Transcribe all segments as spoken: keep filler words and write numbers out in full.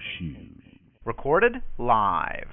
shoes. Recorded live.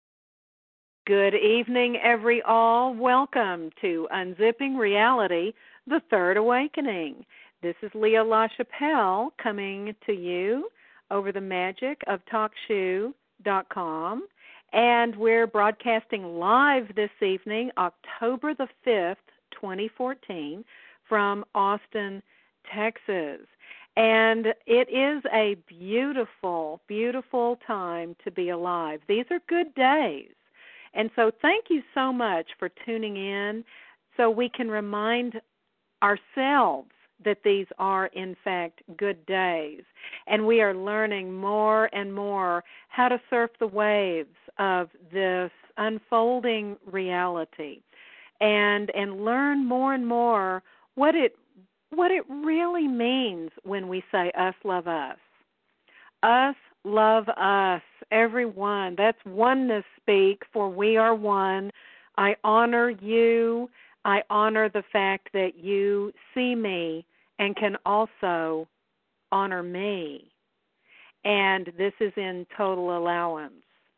Good evening, every all. Welcome to Unzipping Reality, The Third Awakening. This is Leah LaChapelle coming to you over the magic of talk shoe dot com. And we're broadcasting live this evening, October the fifth, twenty fourteen, from Austin, Texas. And it is a beautiful, beautiful time to be alive. These are good days. And so thank you so much for tuning in so we can remind ourselves that these are, in fact, good days. And we are learning more and more how to surf the waves of this unfolding reality and and learn more and more what it what it really means when we say us love us. Us love us, everyone. That's oneness speak, for we are one. I honor you. I honor the fact that you see me and can also honor me. And this is in total allowance.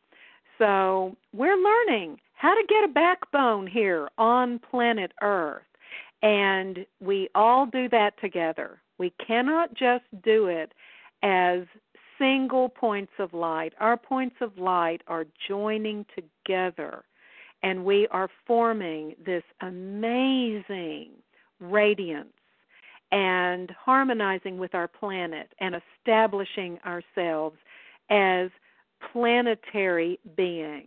So we're learning how to get a backbone here on planet Earth. And we all do that together. We cannot just do it as single points of light. Our points of light are joining together, and we are forming this amazing radiance and harmonizing with our planet and establishing ourselves as planetary beings.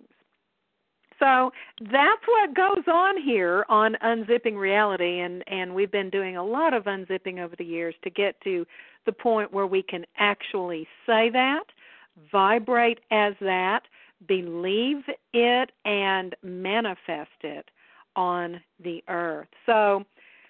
So that's what goes on here on Unzipping Reality, and, and we've been doing a lot of unzipping over the years to get to the point where we can actually say that, vibrate as that, believe it, and manifest it on the earth. So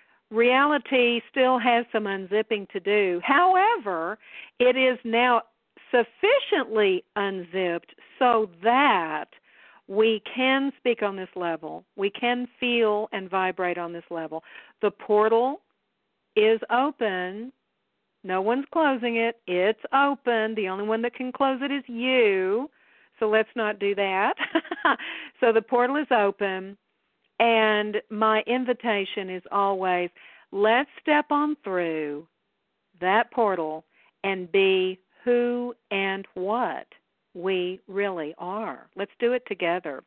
reality still has some unzipping to do. However, it is now sufficiently unzipped so that we can speak on this level. We can feel and vibrate on this level. The portal is open. No one's closing it. It's open. The only one that can close it is you. So let's not do that. So the portal is open. And my invitation is always, let's step on through that portal and be who and what we really are. Let's do it together.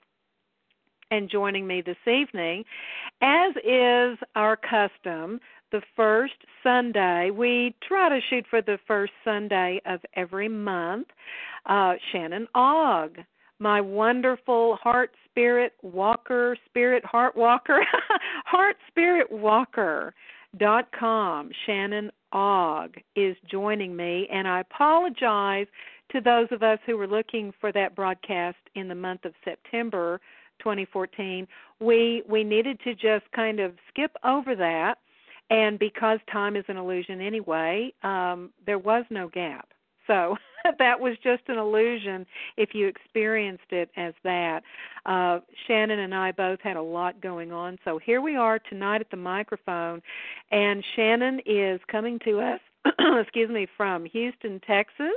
And joining me this evening, as is our custom, the first Sunday, we try to shoot for the first Sunday of every month, uh, Shannon Ogg, my wonderful heart spirit walker, spirit heart walker, heart spirit walker dot com. Shannon Ogg is joining me, and I apologize to those of us who were looking for that broadcast in the month of September twenty fourteen. We we needed to just kind of skip over that, and because time is an illusion anyway, um, there was no gap. So that was just an illusion if you experienced it as that. Uh, Shannon and I both had a lot going on, so here we are tonight at the microphone, and Shannon is coming to us, excuse me, from Houston, Texas.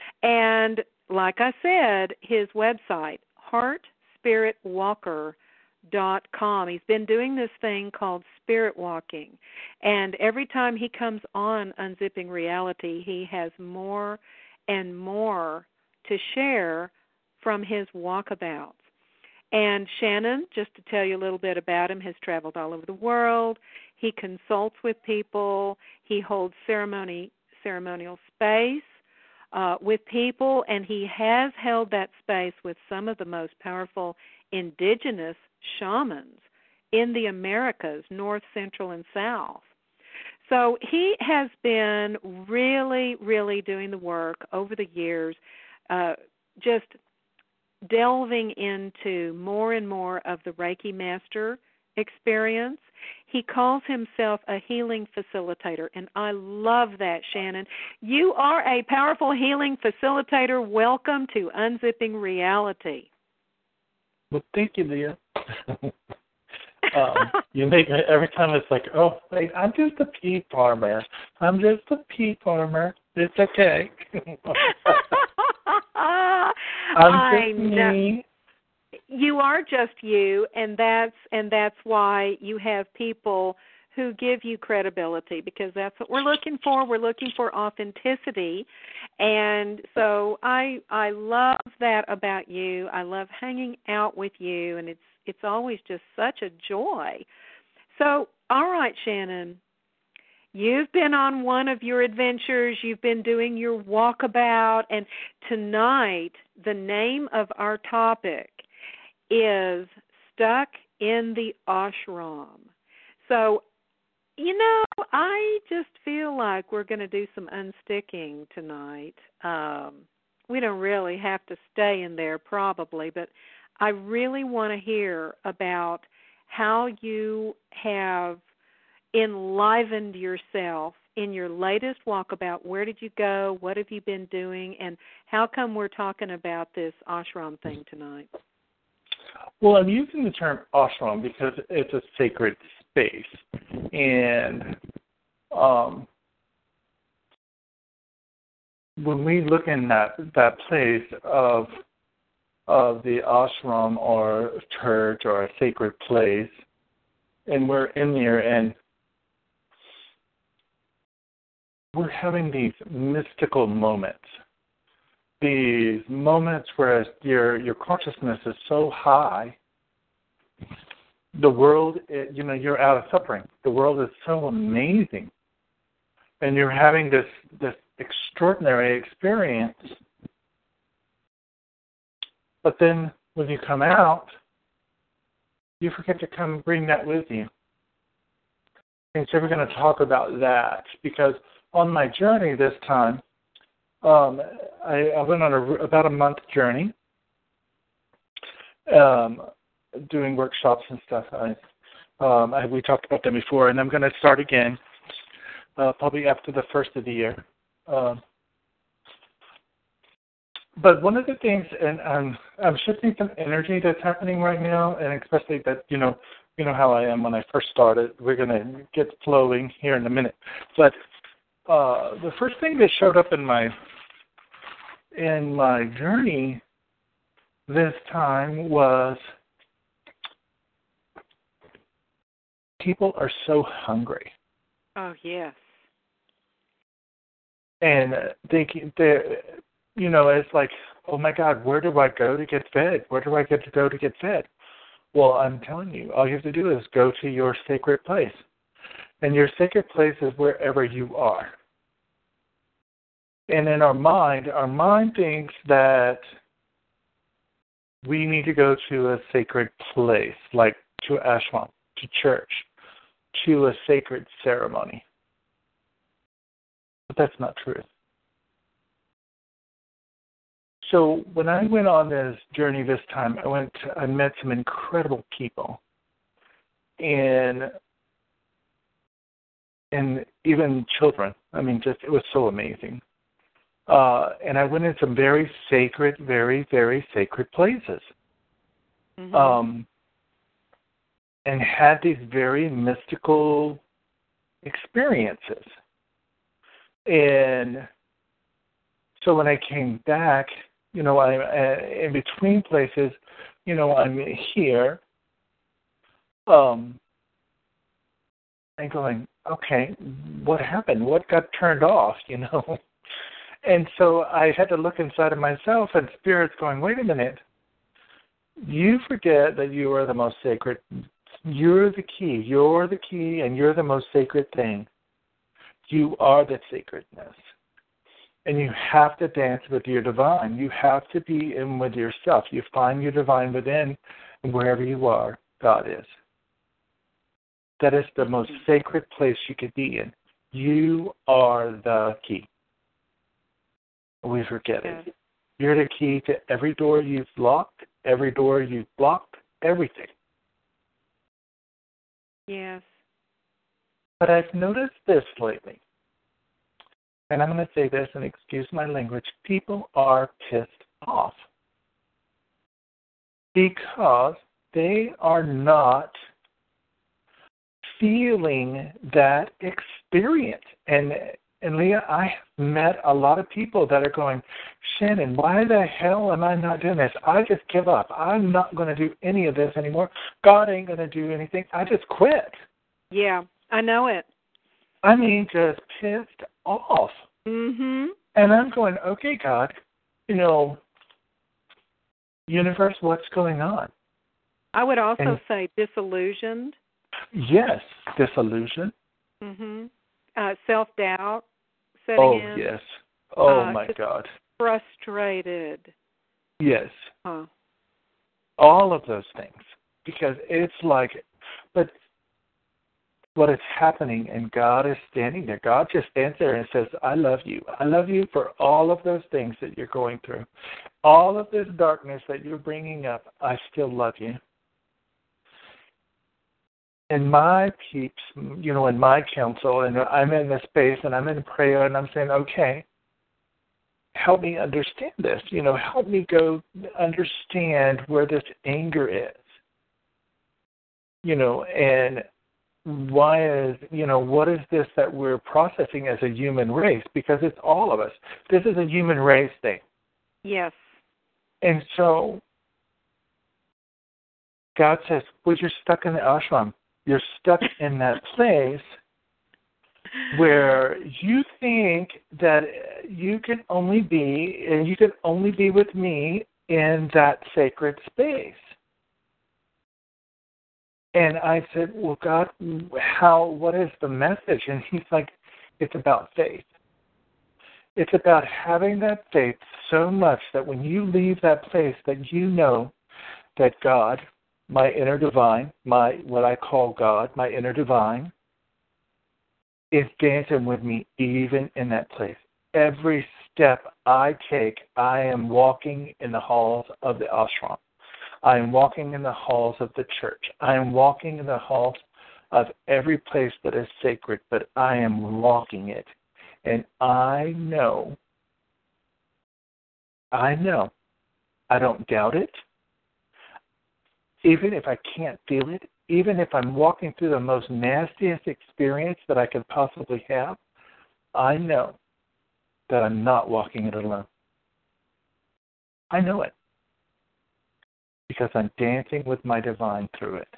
And like I said, his website, heart spirit walker dot com. He's been doing this thing called spirit walking. And every time he comes on Unzipping Reality, he has more and more to share from his walkabouts. And Shannon, just to tell you a little bit about him, has traveled all over the world. He consults with people. He holds ceremony ceremonial space Uh, with people, and he has held that space with some of the most powerful indigenous shamans in the Americas, North, Central, and South. So he has been really, really doing the work over the years, uh, just delving into more and more of the Reiki Master experience. He calls himself a healing facilitator, and I love that, Shannon. You are a powerful healing facilitator. Welcome to Unzipping Reality. Well, thank you, Leah. um, you make it every time. It's like, oh, wait, I'm just a pea farmer. I'm just a pea farmer. It's okay. I'm I just know. me. You are just you, and that's and that's why you have people who give you credibility, because that's what we're looking for. We're looking for authenticity. And so I I love that about you. I love hanging out with you, and it's it's always just such a joy. So, all right, Shannon, you've been on one of your adventures. You've been doing your walkabout, and tonight the name of our topic is Stuck in the Ashram. So, you know, I just feel like we're going to do some unsticking tonight. Um, we don't really have to stay in there probably, but I really want to hear about how you have enlivened yourself in your latest walkabout. Where did you go? What have you been doing? And how come we're talking about this ashram thing tonight? Well, I'm using the term ashram because it's a sacred space. And um, when we look in that, that place of of the ashram or church or a sacred place, and we're in there and we're having these mystical moments, these moments where your your consciousness is so high, the world, it, you know, you're out of suffering. The world is so amazing, and you're having this this extraordinary experience. But then when you come out, you forget to come bring that with you. And so we're going to talk about that, because on my journey this time, um, I, I went on a, about a month journey, um, doing workshops and stuff. I, um, I, we talked about them before, and I'm going to start again, uh, probably after the first of the year. Um, But one of the things, and I'm, I'm shifting some energy that's happening right now, and especially that, you know, you know how I am when I first started. We're going to get flowing here in a minute. But uh, the first thing that showed up in my in my journey this time was people are so hungry. Oh, yes. And they, they're, you know, it's like, oh my God, where do I go to get fed? Where do I get to go to get fed? Well, I'm telling you, all you have to do is go to your sacred place. And your sacred place is wherever you are. And in our mind, our mind thinks that we need to go to a sacred place, like to ashram, to church, to a sacred ceremony. But that's not true. So when I went on this journey this time, I went. To, I met some incredible people, and and even children. I mean, just it was so amazing. Uh, and I went in some very sacred, very very sacred places, mm-hmm. um, and had these very mystical experiences. And so when I came back, you know, I'm uh, in between places, you know, I'm here, um, and going, okay, what happened? What got turned off, you know? And so I had to look inside of myself, and Spirit's going, wait a minute. You forget that you are the most sacred. You're the key. You're the key, and you're the most sacred thing. You are the sacredness. And you have to dance with your divine. You have to be in with yourself. You find your divine within, and wherever you are, God is. That is the most sacred place you could be in. You are the key. We forget it. You're the key to every door you've locked, every door you've blocked, everything. Yes. But I've noticed this lately. And I'm going to say this, and excuse my language, people are pissed off because they are not feeling that experience. And And Leah, I have met a lot of people that are going, Shannon, why the hell am I not doing this? I just give up. I'm not going to do any of this anymore. God ain't going to do anything. I just quit. Yeah, I know it. I mean, just pissed off. Mhm. And I'm going, okay, God, you know, universe, what's going on? I would also and, say disillusioned. Yes, disillusion. Mhm. Uh, self-doubt setting Oh, in. yes. Oh, uh, my just God. Frustrated. Yes. Huh. All of those things. Because it's like, but what is happening, and God is standing there. God just stands there and says, I love you. I love you for all of those things that you're going through. All of this darkness that you're bringing up, I still love you. And my peeps, you know, in my counsel, and I'm in this space, and I'm in prayer, and I'm saying, okay, help me understand this. You know, help me go understand where this anger is. You know, and why is, you know, what is this that we're processing as a human race? Because it's all of us. This is a human race thing. Yes. And so God says, well, you're stuck in the ashram. You're stuck in that place where you think that you can only be, and you can only be with me in that sacred space. And I said, well, God, how, what is the message? And he's like, it's about faith. It's about having that faith so much that when you leave that place that you know that God, my inner divine, my what I call God, my inner divine, is dancing with me even in that place. Every step I take, I am walking in the halls of the ashram. I am walking in the halls of the church. I am walking in the halls of every place that is sacred, but I am walking it. And I know, I know, I don't doubt it. Even if I can't feel it, even if I'm walking through the most nastiest experience that I could possibly have, I know that I'm not walking it alone. I know it. Because I'm dancing with my divine through it.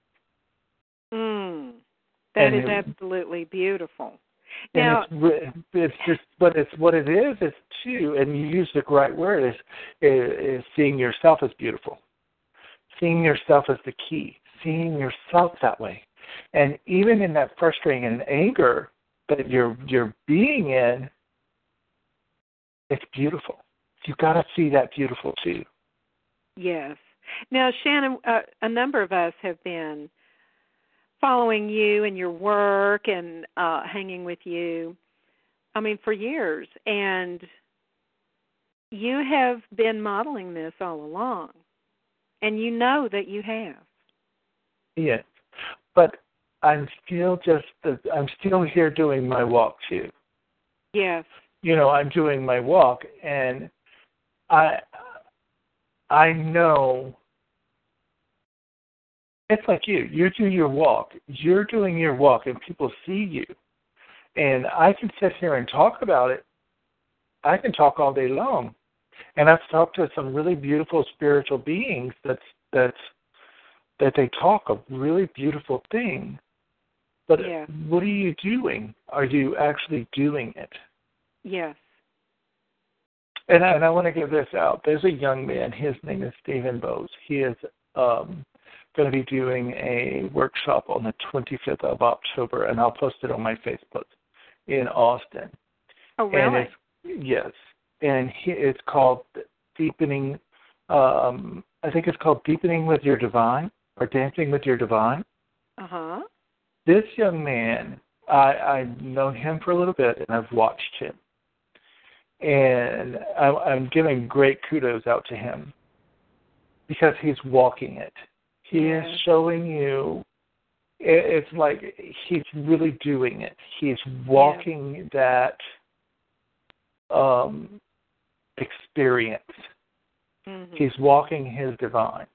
Mm, that and is it, absolutely beautiful. And now, it's, it's just, but it's what it is, is too, and you use the right word, is, is seeing yourself as beautiful. Seeing yourself as the key. Seeing yourself that way. And even in that frustrating and anger that you're you're being in, it's beautiful. You've got to see that beautiful too. Yes. Now, Shannon, uh, a number of us have been following you and your work and uh, hanging with you, I mean, for years. And you have been modeling this all along. And you know that you have. Yes. But I'm still just, I'm still here doing my walk too. Yes. You know, I'm doing my walk, and I, I know, it's like you. You do your walk. You're doing your walk, and people see you. And I can sit here and talk about it. I can talk all day long. And I've talked to some really beautiful spiritual beings that's, that's, that they talk of really beautiful things. But yeah. What are you doing? Are you actually doing it? Yes. And I, and I want to give this out. There's a young man. His name is Stephen Bowes. He is um, going to be doing a workshop on the twenty-fifth of October, and I'll post it on my Facebook in Austin. Oh, really? And it's, yes. And he, it's called Deepening, um, I think it's called Deepening with Your Divine, or Dancing with Your Divine. Uh-huh. This young man, I, I've known him for a little bit, and I've watched him. And I, I'm giving great kudos out to him because he's walking it. He yes. is showing you, it, it's like he's really doing it. He's walking yes. that um, experience. Mm-hmm. He's walking his divine.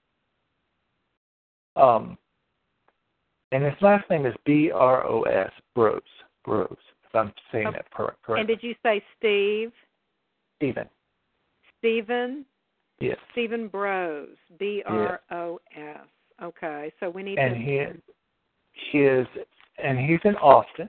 Um, and his last name is B R O S, Bros, Bros. if I'm saying Oh, that cor- correctly. And did you say Steve? Stephen. Stephen? Yes. Stephen Bros, B R O S. Okay, so we need and to... he he is and he's in Austin.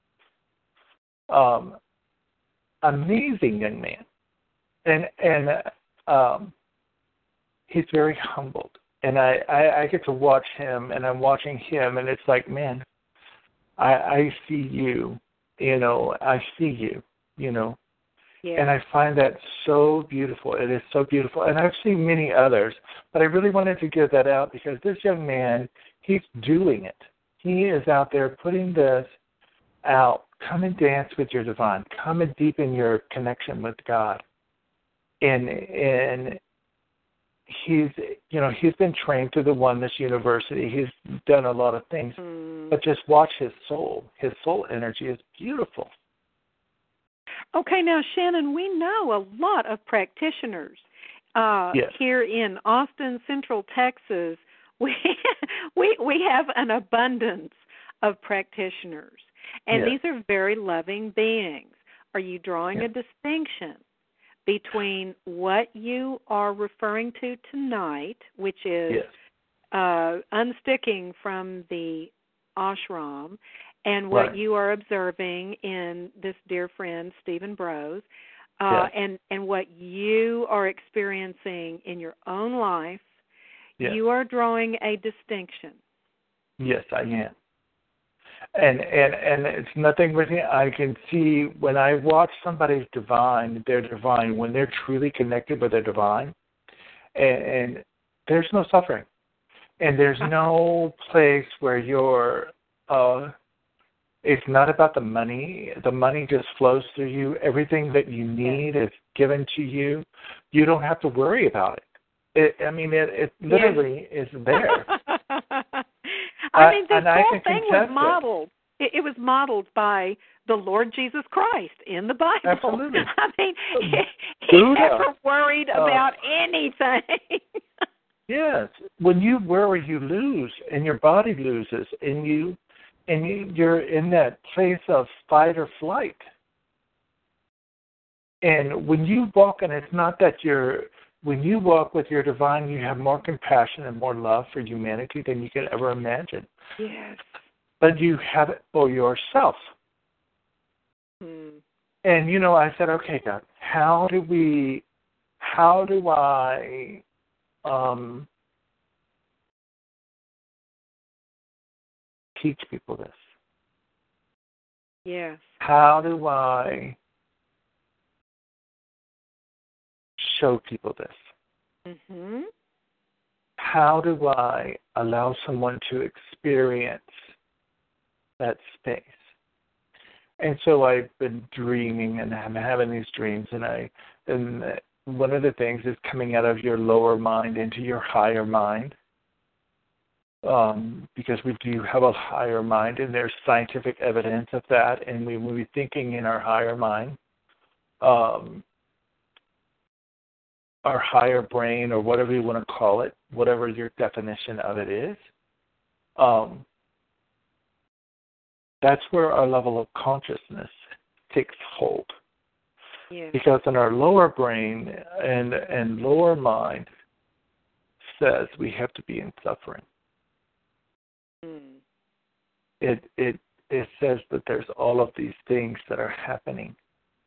Um, amazing young man, and and um, he's very humbled. And I, I, I get to watch him, and I'm watching him, and it's like, man, I, I see you, you know, I see you, you know. Yeah. And I find that so beautiful. It is so beautiful. And I've seen many others, but I really wanted to give that out because this young man, he's doing it. He is out there putting this out. Come and dance with your divine. Come and deepen your connection with God. And and he's, you know, he's been trained through the Oneness University. He's done a lot of things. Mm. But just watch his soul. His soul energy is beautiful. Okay, now, Shannon, we know a lot of practitioners uh, yes. here in Austin, Central Texas. We, we, we have an abundance of practitioners, and yes. these are very loving beings. Are you drawing yes. a distinction between what you are referring to tonight, which is yes. uh, unsticking from the ashram, and what right. you are observing in this dear friend, Stephen Bros, uh, yes. and, and what you are experiencing in your own life, yes. you are drawing a distinction. Yes, I am. And and and it's nothing with it. I can see when I watch somebody's divine, their divine, when they're truly connected with their divine, and, and there's no suffering. And there's no place where you're, uh, it's not about the money. The money just flows through you. Everything that you need is given to you. You don't have to worry about it. It I mean, it, it literally yes. is there. I mean, this I, whole thing was it. modeled. It. it was modeled by the Lord Jesus Christ in the Bible. Absolutely. I mean, he, he never worried uh, about anything. Yes. When you worry, you lose, and your body loses, and you, and you, you're in that place of fight or flight. And when you walk, and it's not that you're, when you walk with your divine, you have more compassion and more love for humanity than you could ever imagine. Yes. But you have it for yourself. Hmm. And, you know, I said, okay, God, how do we, how do I, um, teach people this? Yes. How do I show people this? Mm-hmm. How do I allow someone to experience that space? And so I've been dreaming, and I'm having these dreams, and I, and one of the things is coming out of your lower mind into your higher mind, um, because we do have a higher mind, and there's scientific evidence of that, and we will be thinking in our higher mind. Um, our higher brain, or whatever you want to call it, whatever your definition of it is, um, that's where our level of consciousness takes hold. Yeah. Because in our lower brain and and lower mind says we have to be in suffering. Mm. It it it says that there's all of these things that are happening.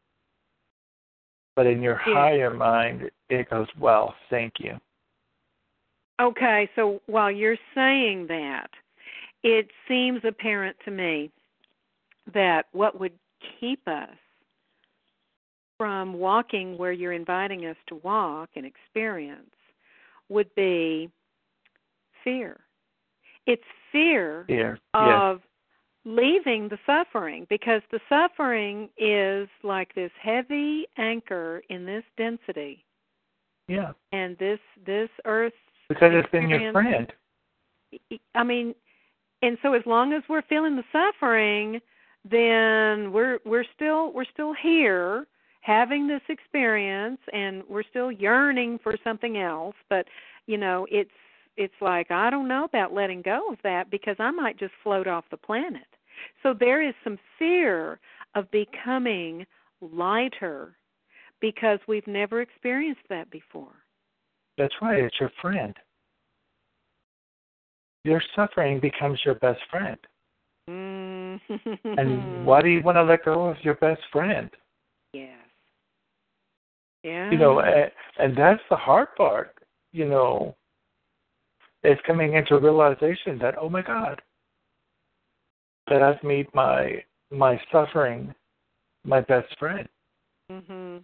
But in your Yeah. higher mind, it goes, well, thank you. Okay, so while you're saying that, it seems apparent to me that what would keep us from walking where you're inviting us to walk and experience would be fear. It's fear Fear. of Yes. leaving the suffering, because the suffering is like this heavy anchor in this density. Yeah. And this this earth Because it's been your friend. I mean, and so as long as we're feeling the suffering, then we're we're still we're still here having this experience, and we're still yearning for something else. But you know, it's it's like, I don't know about letting go of that, because I might just float off the planet. So there is some fear of becoming lighter because we've never experienced that before. That's right. It's your friend. Your suffering becomes your best friend. Mm. And why do you want to let go of your best friend? Yes. Yeah. You know, and, and that's the hard part, you know, is coming into realization that, oh my God, that I've made my my suffering my best friend. Mhm.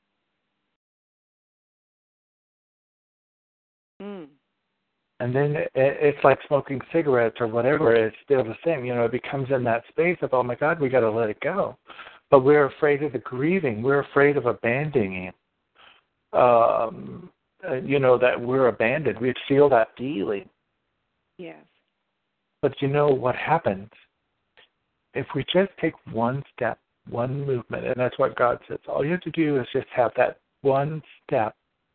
Mm. And then it, it's like smoking cigarettes or whatever. It's still the same. You know, it becomes in that space of, oh my God, we got to let it go. But we're afraid of the grieving. We're afraid of abandoning. Um, uh, you know, that we're abandoned. We feel that feeling. Yes. But you know what happens? If we just take one step, one movement, and that's what God says, all you have to do is just have that one step.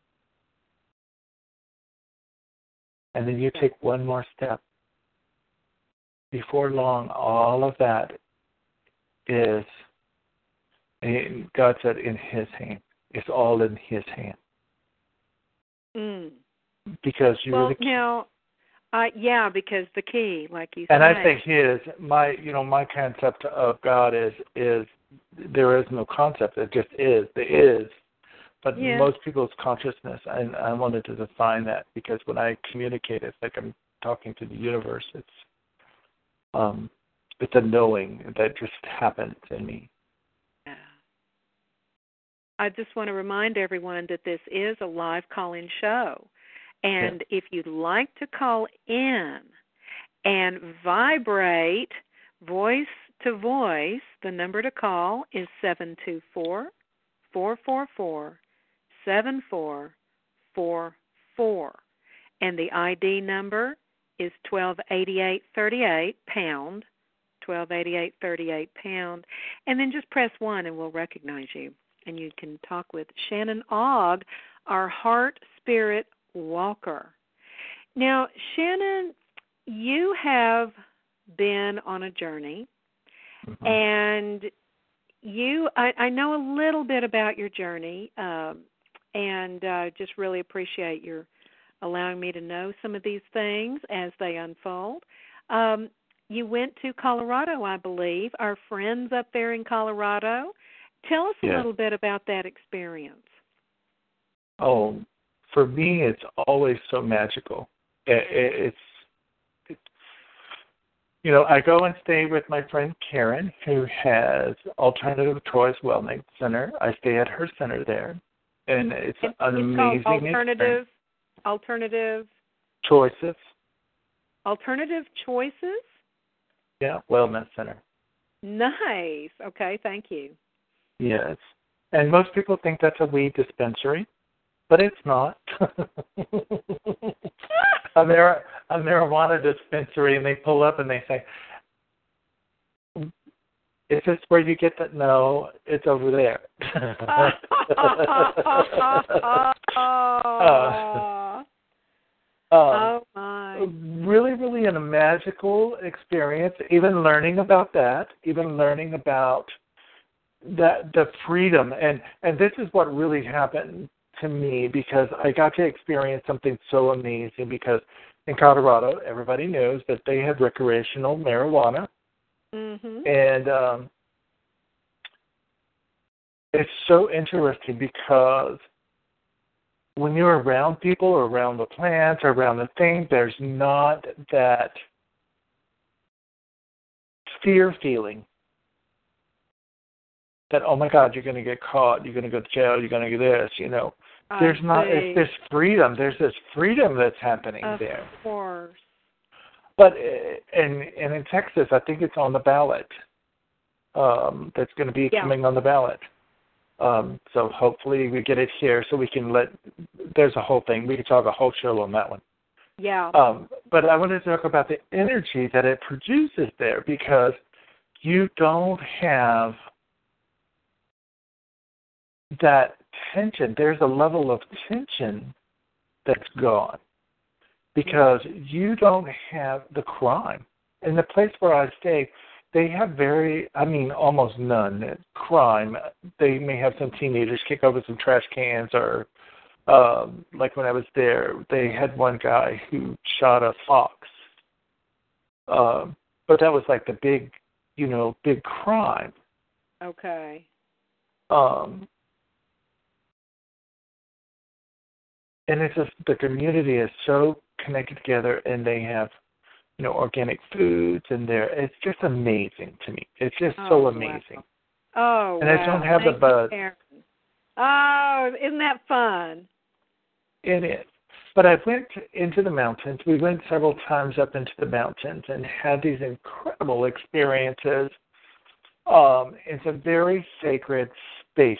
And then you take one more step. Before long, all of that is, God said, in His hand. It's all in His hand. Mm. Because you well, were the key. now, uh, yeah, because the key, like you and say. And I say His. My, you know, my concept of God is is there is no concept. It just is. There is. But yeah. most people's consciousness, and I wanted to define that because when I communicate, it's like I'm talking to the universe. It's um, it's a knowing that just happens in me. Yeah. I just want to remind everyone that this is a live call-in show. And yeah. if you'd like to call in and vibrate voice to voice, the number to call is seven two four, four four four, seven four four four. And the I D number is twelve eighty-eight thirty-eight, pound, twelve eighty-eight thirty-eight, pound. And then just press one and we'll recognize you. And you can talk with Shannon Ogg, our heart spirit walker. Now, Shannon, you have been on a journey, mm-hmm. and you, I, I know a little bit about your journey, um, and uh, just really appreciate your allowing me to know some of these things as they unfold. Um, you went to Colorado, I believe, our friends up there in Colorado. Tell us a yeah. little bit about that experience. Oh, for me, it's always so magical. It, it, it's, it's, you know, I go and stay with my friend Karen, who has Alternative Choice Wellness Center. I stay at her center there, and it's, it's an it's amazing called Alternative, experience. Alternative Choices. Alternative Choices? Yeah, Wellness Center. Nice. Okay, thank you. Yes. And most people think that's a weed dispensary, but it's not. a, mar- a marijuana dispensary, and they pull up and they say, is this where you get that? No, it's over there. uh, oh, my. Really, really a magical experience, even learning about that, even learning about that the freedom, and, and this is what really happened to me because I got to experience something so amazing because in Colorado, everybody knows that they have recreational marijuana, mm-hmm. and um, it's so interesting because when you're around people or around the plants or around the things, there's not that fear feeling. That, oh, my God, you're going to get caught, you're going to go to jail, you're going to do this, you know. I There's see. not, it's this freedom. There's this freedom that's happening of there. Of course. But, and, and in Texas, I think it's on the ballot. Um, that's going to be yeah. coming on the ballot. Um, so hopefully we get it here so we can let, there's a whole thing. We can talk a whole show on that one. Yeah. Um, but I want to talk about the energy that it produces there because you don't have that tension. There's a level of tension that's gone because you don't have the crime. In the place where I stay, they have very, I mean, almost none crime. They may have some teenagers kick over some trash cans, or um, like when I was there, they had one guy who shot a fox. Um, but that was like the big, you know, big crime. Okay. Um, and it's just, the community is so connected together, and they have, you know, organic foods, and they're, it's just amazing to me. It's just Oh, so amazing. Wow. Oh, and wow. I don't have Thank the buzz. you, Aaron. Oh, isn't that fun? It is. But I went into the mountains. We went several times up into the mountains and had these incredible experiences. Um, it's a very sacred spaces.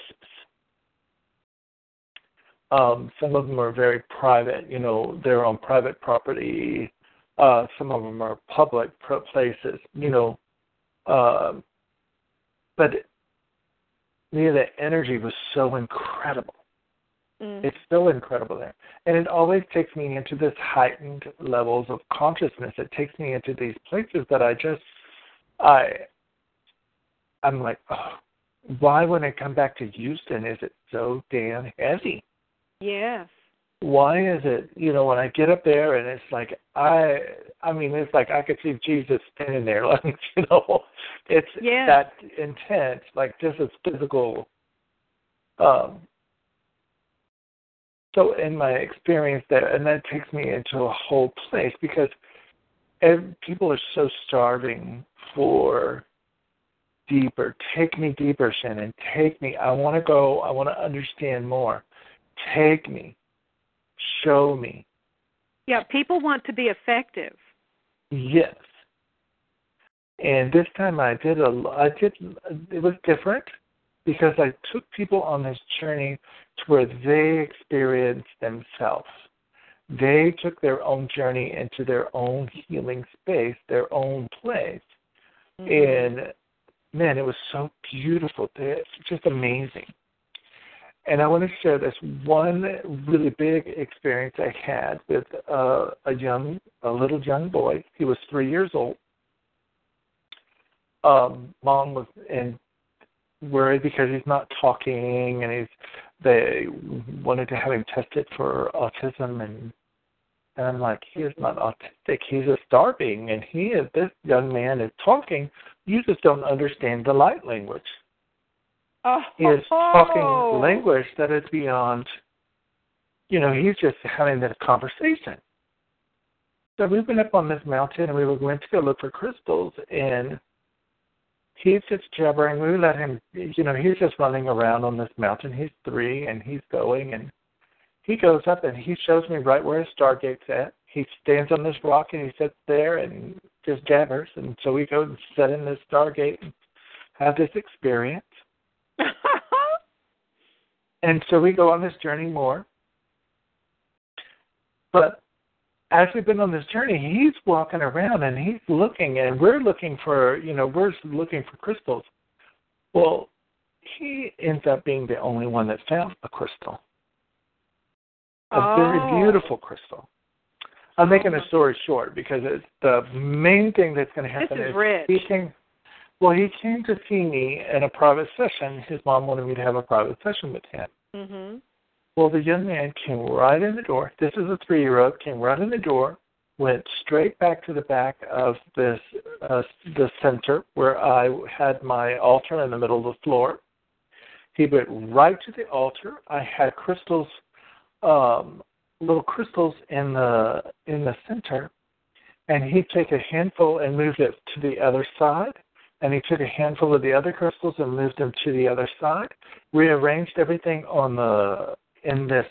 Um, some of them are very private, you know, they're on private property. Uh, some of them are public places, you know. Um, but yeah, the energy was so incredible. Mm. It's so incredible there. And it always takes me into this heightened levels of consciousness. It takes me into these places that I just, I, I'm like, oh, why when I come back to Houston is it so damn heavy? Yes. Why is it, you know, when I get up there and it's like, I, I mean, it's like I could see Jesus standing there, like, you know, it's yes. that intense, like just as physical. Um, so in my experience there, and that takes me into a whole place because every, people are so starving for deeper. Take me deeper, Shannon. Take me. I want to go. I want to understand more. Take me. Show me. Yeah, people want to be effective. Yes. And this time I did a, I did, it was different because I took people on this journey to where they experienced themselves. They took their own journey into their own healing space, their own place. Mm-hmm. And man, it was so beautiful. It's just amazing. And I want to share this one really big experience I had with uh, a young, a little young boy. He was three years old. Um, mom was in worried because he's not talking, and he's they wanted to have him tested for autism, and and I'm like, he is not autistic. He's just starving, and he is. This young man is talking. You just don't understand the light language. Oh. He is talking language that is beyond, you know, he's just having this conversation. So we went up on this mountain, and we were going to go look for crystals, and he's just jabbering. We let him, you know, he's just running around on this mountain. He's three, and he's going, and he goes up, and he shows me right where his stargate's at. He stands on this rock, and he sits there and just jabbers. And so we go and sit in this stargate and have this experience. And so we go on this journey more. But as we've been on this journey, he's walking around and he's looking, and we're looking for, you know, we're looking for crystals. Well, he ends up being the only one that found a crystal. A oh. very beautiful crystal. I'm making the story short because it's the main thing that's going to happen this is, is rich. he came, well, he came to see me in a private session. His mom wanted me to have a private session with him. Mm-hmm. Well, the young man came right in the door. This is a three-year-old. Came right in the door, went straight back to the back of this uh, the center where I had my altar in the middle of the floor. He went right to the altar. I had crystals, um, little crystals in the in the center, and he took a handful and moved it to the other side. And he took a handful of the other crystals and moved them to the other side. Rearranged everything on the in this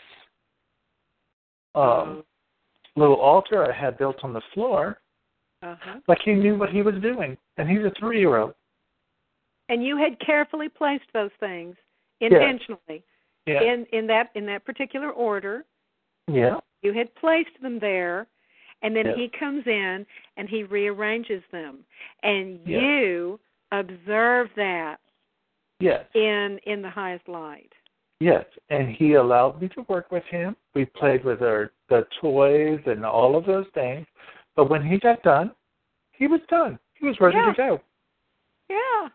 um, little altar I had built on the floor, uh-huh. like he knew what he was doing. And he's a three-year-old. And you had carefully placed those things intentionally yeah. Yeah. in in that in that particular order. Yeah. You had placed them there, and then yeah. he comes in and he rearranges them, and yeah. you observe that. Yes. In in the highest light. Yes, and he allowed me to work with him. We played with our the toys and all of those things. But when he got done, he was done. He was ready yeah. to go. Yeah.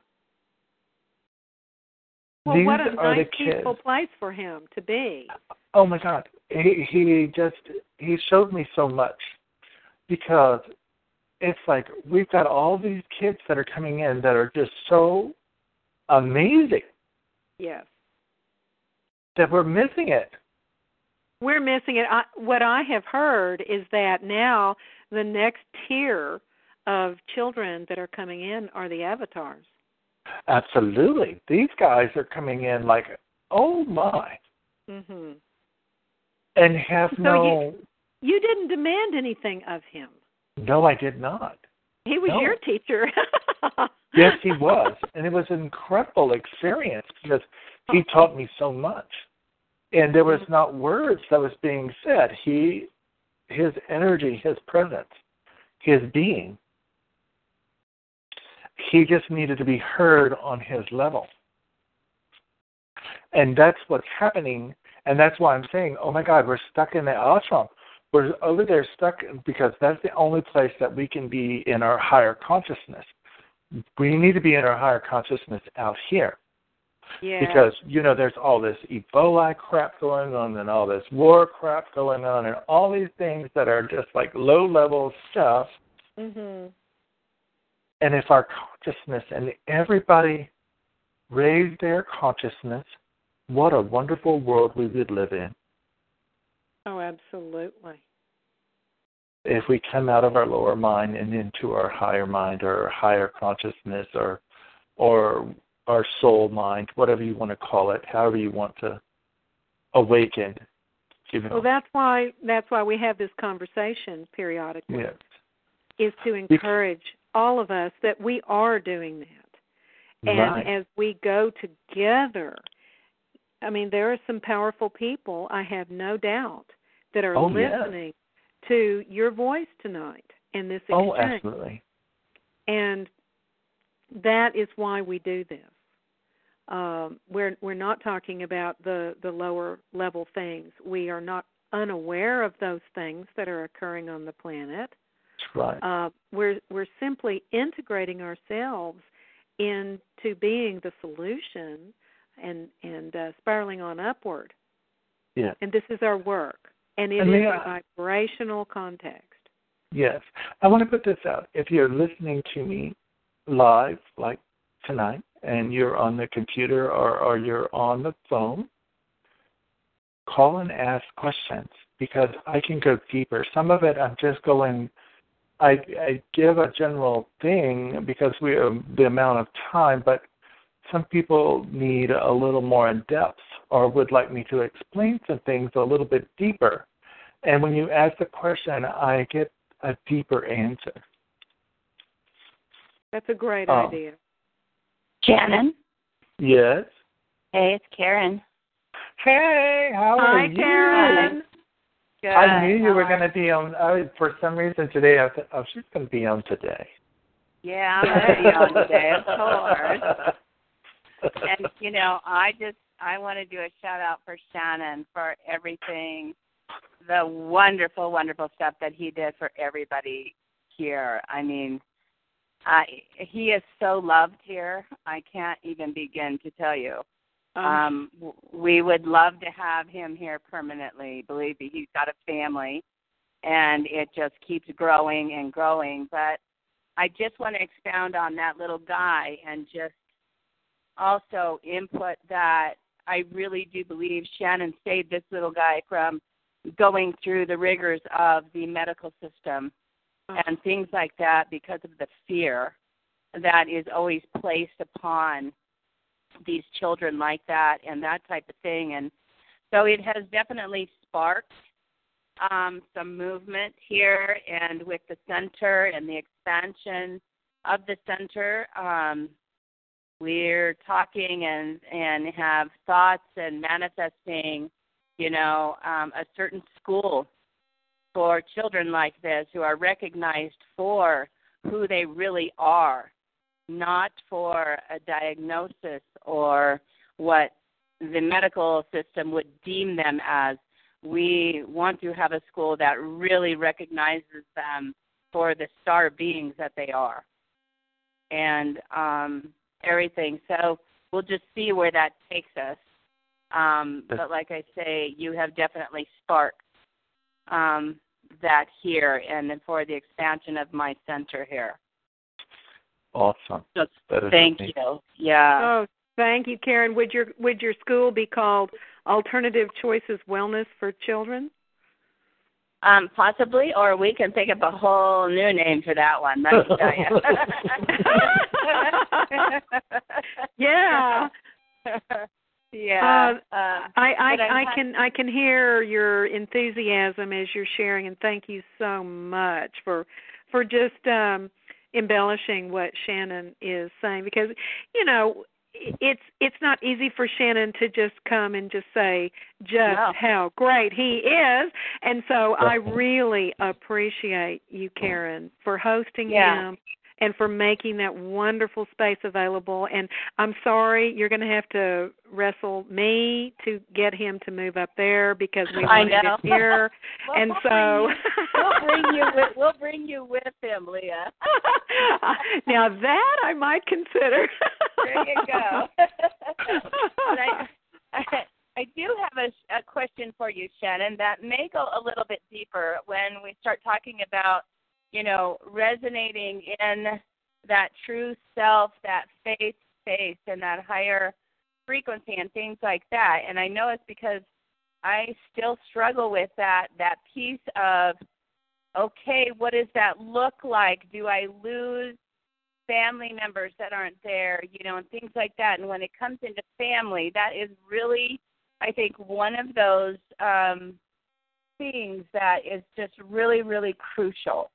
Well, These what a are nice, the kids. peaceful place for him to be. Oh my God, he he just he showed me so much, because it's like we've got all these kids that are coming in that are just so amazing Yes. that we're missing it. We're missing it. I, what I have heard is that now the next tier of children that are coming in are the avatars. Absolutely, these guys are coming in like, oh my, Mhm. and have So no. you, you didn't demand anything of him. No, I did not. He was No. your teacher. Yes, he was, and it was an incredible experience because he taught me so much, and there was not words that was being said. He, his energy, his presence, his being. He just needed to be heard on his level. And that's what's happening, and that's why I'm saying, oh my God, we're stuck in the ashram. We're over there stuck because that's the only place that we can be in our higher consciousness. We need to be in our higher consciousness out here. Yeah. Because, you know, there's all this Ebola crap going on and all this war crap going on and all these things that are just like low-level stuff. Mhm. And if our consciousness and everybody raised their consciousness, what a wonderful world we would live in. Oh, absolutely. If we come out of our lower mind and into our higher mind or higher consciousness or or our soul mind, whatever you want to call it, however you want to awaken. You know. Well, that's why that's why we have this conversation periodically. Yes. Is to encourage all of us that we are doing that. And Right. as we go together, I mean, there are some powerful people, I have no doubt, that are Oh, listening yes. to your voice tonight in this exchange. Oh, absolutely. And that is why we do this. Um, we're we're not talking about the, the lower level things. We are not unaware of those things that are occurring on the planet. That's right. Uh, we're we're simply integrating ourselves into being the solution and and uh, spiraling on upward. Yeah. And this is our work, and it And is yeah. a vibrational context. Yes. I want to put this out. If you're listening to me live, like tonight, and you're on the computer or, or you're on the phone, call and ask questions because I can go deeper. Some of it I'm just going, I, I give a general thing because we have the amount of time, but some people need a little more in depth or would like me to explain some things a little bit deeper. And when you ask the question, I get a deeper answer. That's a great um, idea. Shannon? Yes? Hey, it's Karen. Hey, how are Hi, you? Karen. Good. I knew you How were are- going to be on. I, for some reason today, I thought, oh, she's going to be on today. Yeah, I'm going to be on today, of course. And, you know, I just, I want to do a shout-out for Shannon for everything, the wonderful, wonderful stuff that he did for everybody here. I mean, I, he is so loved here. I can't even begin to tell you. Um, Um, w- we would love to have him here permanently. Believe me, he's got a family, and it just keeps growing and growing. But I just want to expound on that little guy and just also input that I really do believe Shannon saved this little guy from going through the rigors of the medical system and things like that because of the fear that is always placed upon these children like that and that type of thing. And so it has definitely sparked um, some movement here, and with the center and the expansion of the center, um, we're talking and, and have thoughts and manifesting, you know, um, a certain school for children like this who are recognized for who they really are, not for a diagnosis or what the medical system would deem them as. We want to have a school that really recognizes them for the star beings that they are. and um, everything. So we'll just see where that takes us. Um, but like I say, you have definitely sparked um, that here and for the expansion of my center here. Awesome. So that is thank amazing. you. Yeah. Oh, thank you, Karen. Would your would your school be called Alternative Choices Wellness for Children? Um, possibly, or we can think of a whole new name for that one. Let me tell you. Yeah. Yeah. Uh, uh, I I, I ha- can I can hear your enthusiasm as you're sharing, and thank you so much for for just um, embellishing what Shannon is saying, because you know it's it's not easy for Shannon to just come and just say just No. how great he is, and so I really appreciate you, Karen, for hosting Yeah. him and for making that wonderful space available. And I'm sorry, you're going to have to wrestle me to get him to move up there because we I wanted know. it here. Well, and we'll so bring you, we'll bring you with we'll bring you with him, Leah. Now that I might consider. There you go. But I, I, I do have a, a question for you, Shannon, that may go a little bit deeper when we start talking about, you know, resonating in that true self, that faith space, and that higher frequency and things like that. And I know it's because I still struggle with that, that piece of, okay, what does that look like? Do I lose family members that aren't there, you know, and things like that? And when it comes into family, that is really, I think, one of those um, things that is just really, really crucial.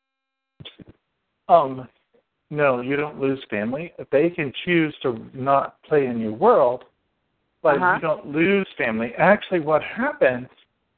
Um, no, you don't lose family. They can choose to not play in your world, but Uh-huh. you don't lose family. Actually, what happens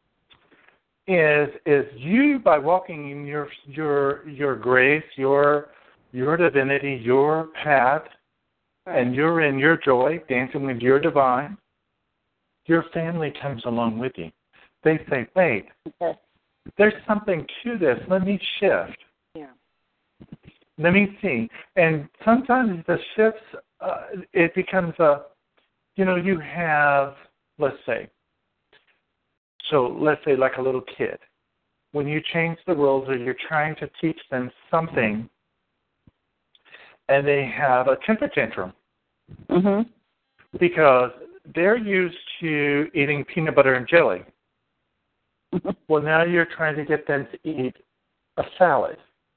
is is you, by walking in your your your grace, your your divinity, your path, Right. and you're in your joy, dancing with your divine, your family comes along with you. They say, wait, Okay. there's something to this. Let me shift. Yeah. Let me see. And sometimes the shifts, uh, it becomes a, you know, you have, let's say, so let's say like a little kid. When you change the rules or you're trying to teach them something and they have a temper tantrum Mm-hmm. because they're used to eating peanut butter and jelly. Well, now you're trying to get them to eat a salad.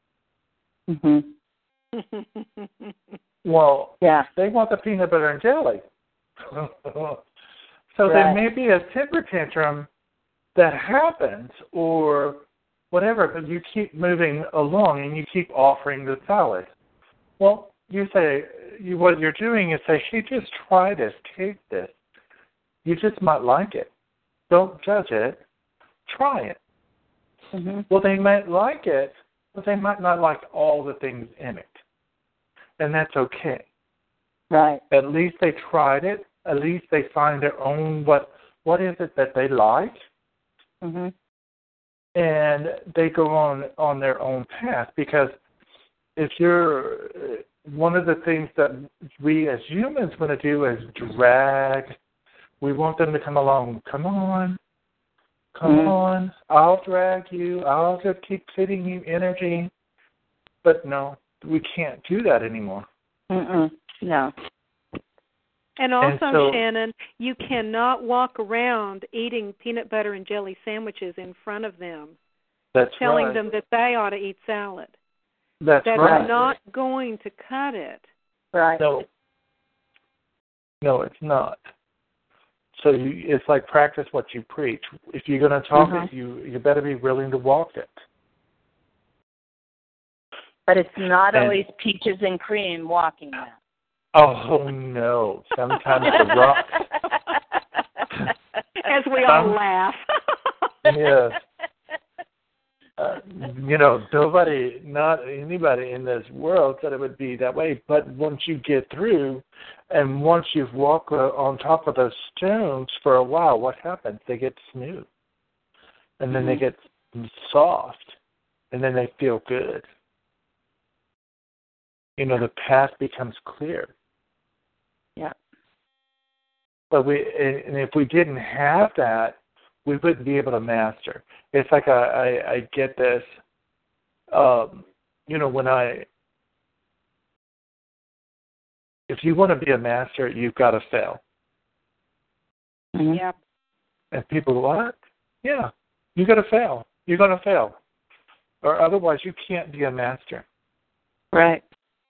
Mm-hmm. Well, Yeah. they want the peanut butter and jelly. So Right. there may be a temper tantrum that happens or whatever, but you keep moving along and you keep offering the salad. Well, you say, you, what you're doing is say, hey, just try this, taste this. You just might like it. Don't judge it. Try it. Mm-hmm. Well, they might like it, but they might not like all the things in it. And that's okay. Right. At least they tried it. At least they find their own, what what is it that they like, Mm-hmm. and they go on on their own path. Because if you're, one of the things that we as humans want to do is drag. We want them to come along. Come on. Come Mm-hmm. on. I'll drag you. I'll just keep feeding you energy. But no, we can't do that anymore. Mm-mm. No. And also, And so- Shannon, you cannot walk around eating peanut butter and jelly sandwiches in front of them, That's telling right. them that they ought to eat salad. That's That's right. not going to cut it. Right. No. No, it's not. So you, it's like practice what you preach. If you're going to talk Mhm. it, you you better be willing to walk it. But it's not And- always peaches and cream walking now. Oh no! Sometimes the rock. As we all Um, laugh. Yes. Uh, you know, nobody, not anybody in this world said it would be that way. But once you get through, and once you've walked uh, on top of those stones for a while, what happens? They get smooth, and then Mhm. they get soft, and then they feel good. you know, the path becomes clear. Yeah. But we, and if we didn't have that, we wouldn't be able to master. It's like I, I, I get this, um, you know, when I, if you want to be a master, you've got to fail. Mm-hmm. Yep. And people, what? Yeah, you got to fail. You're going to fail, or otherwise you can't be a master. Right.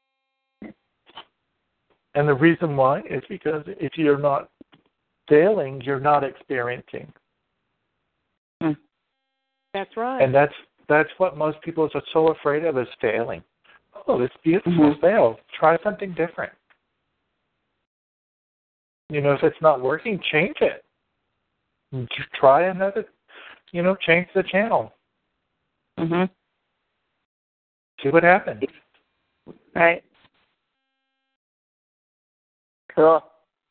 And the reason why is because if you're not failing, you're not experiencing. Mm. That's right. And that's that's what most people are so afraid of, is failing. Oh, it's beautiful. Mm-hmm. Fail. Try something different. You know, if it's not working, change it. Try another, you know, change the channel. Mm-hmm. See what happens. Right. Cool.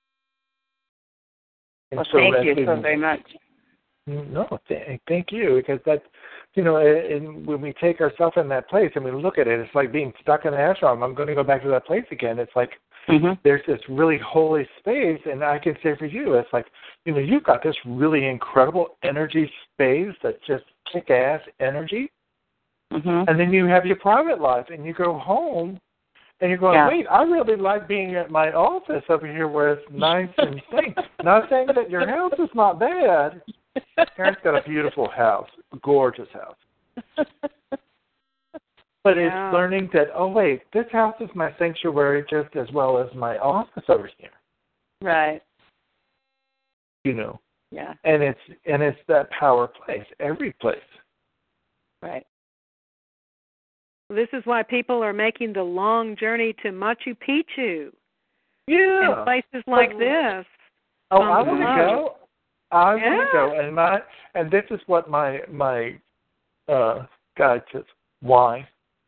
And Well, so thank as you we- so very much. No, th- thank you, because that's, you know, and when we take ourselves in that place and we look at it, it's like being stuck in the ashram. I'm going to go back to that place again. It's like Mm-hmm. there's this really holy space, and I can say for you, it's like, you know, you've got this really incredible energy space that's just kick-ass energy, Mm-hmm. and then you have your private life, and you go home, and you're going, Yeah. wait, I really like being at my office over here where it's nice and clean. Not saying that your house is not bad. Karen's got a beautiful house, a gorgeous house. But Yeah. it's learning that, oh, wait, this house is my sanctuary just as well as my office over here. Right. You know. Yeah. And it's and it's that power place, every place. Right. This is why people are making the long journey to Machu Picchu Yeah. and places like Oh, this. Oh, Um, I want to wow. go. I Yeah. want to go. And my and this is what my my uh, guide says. Why?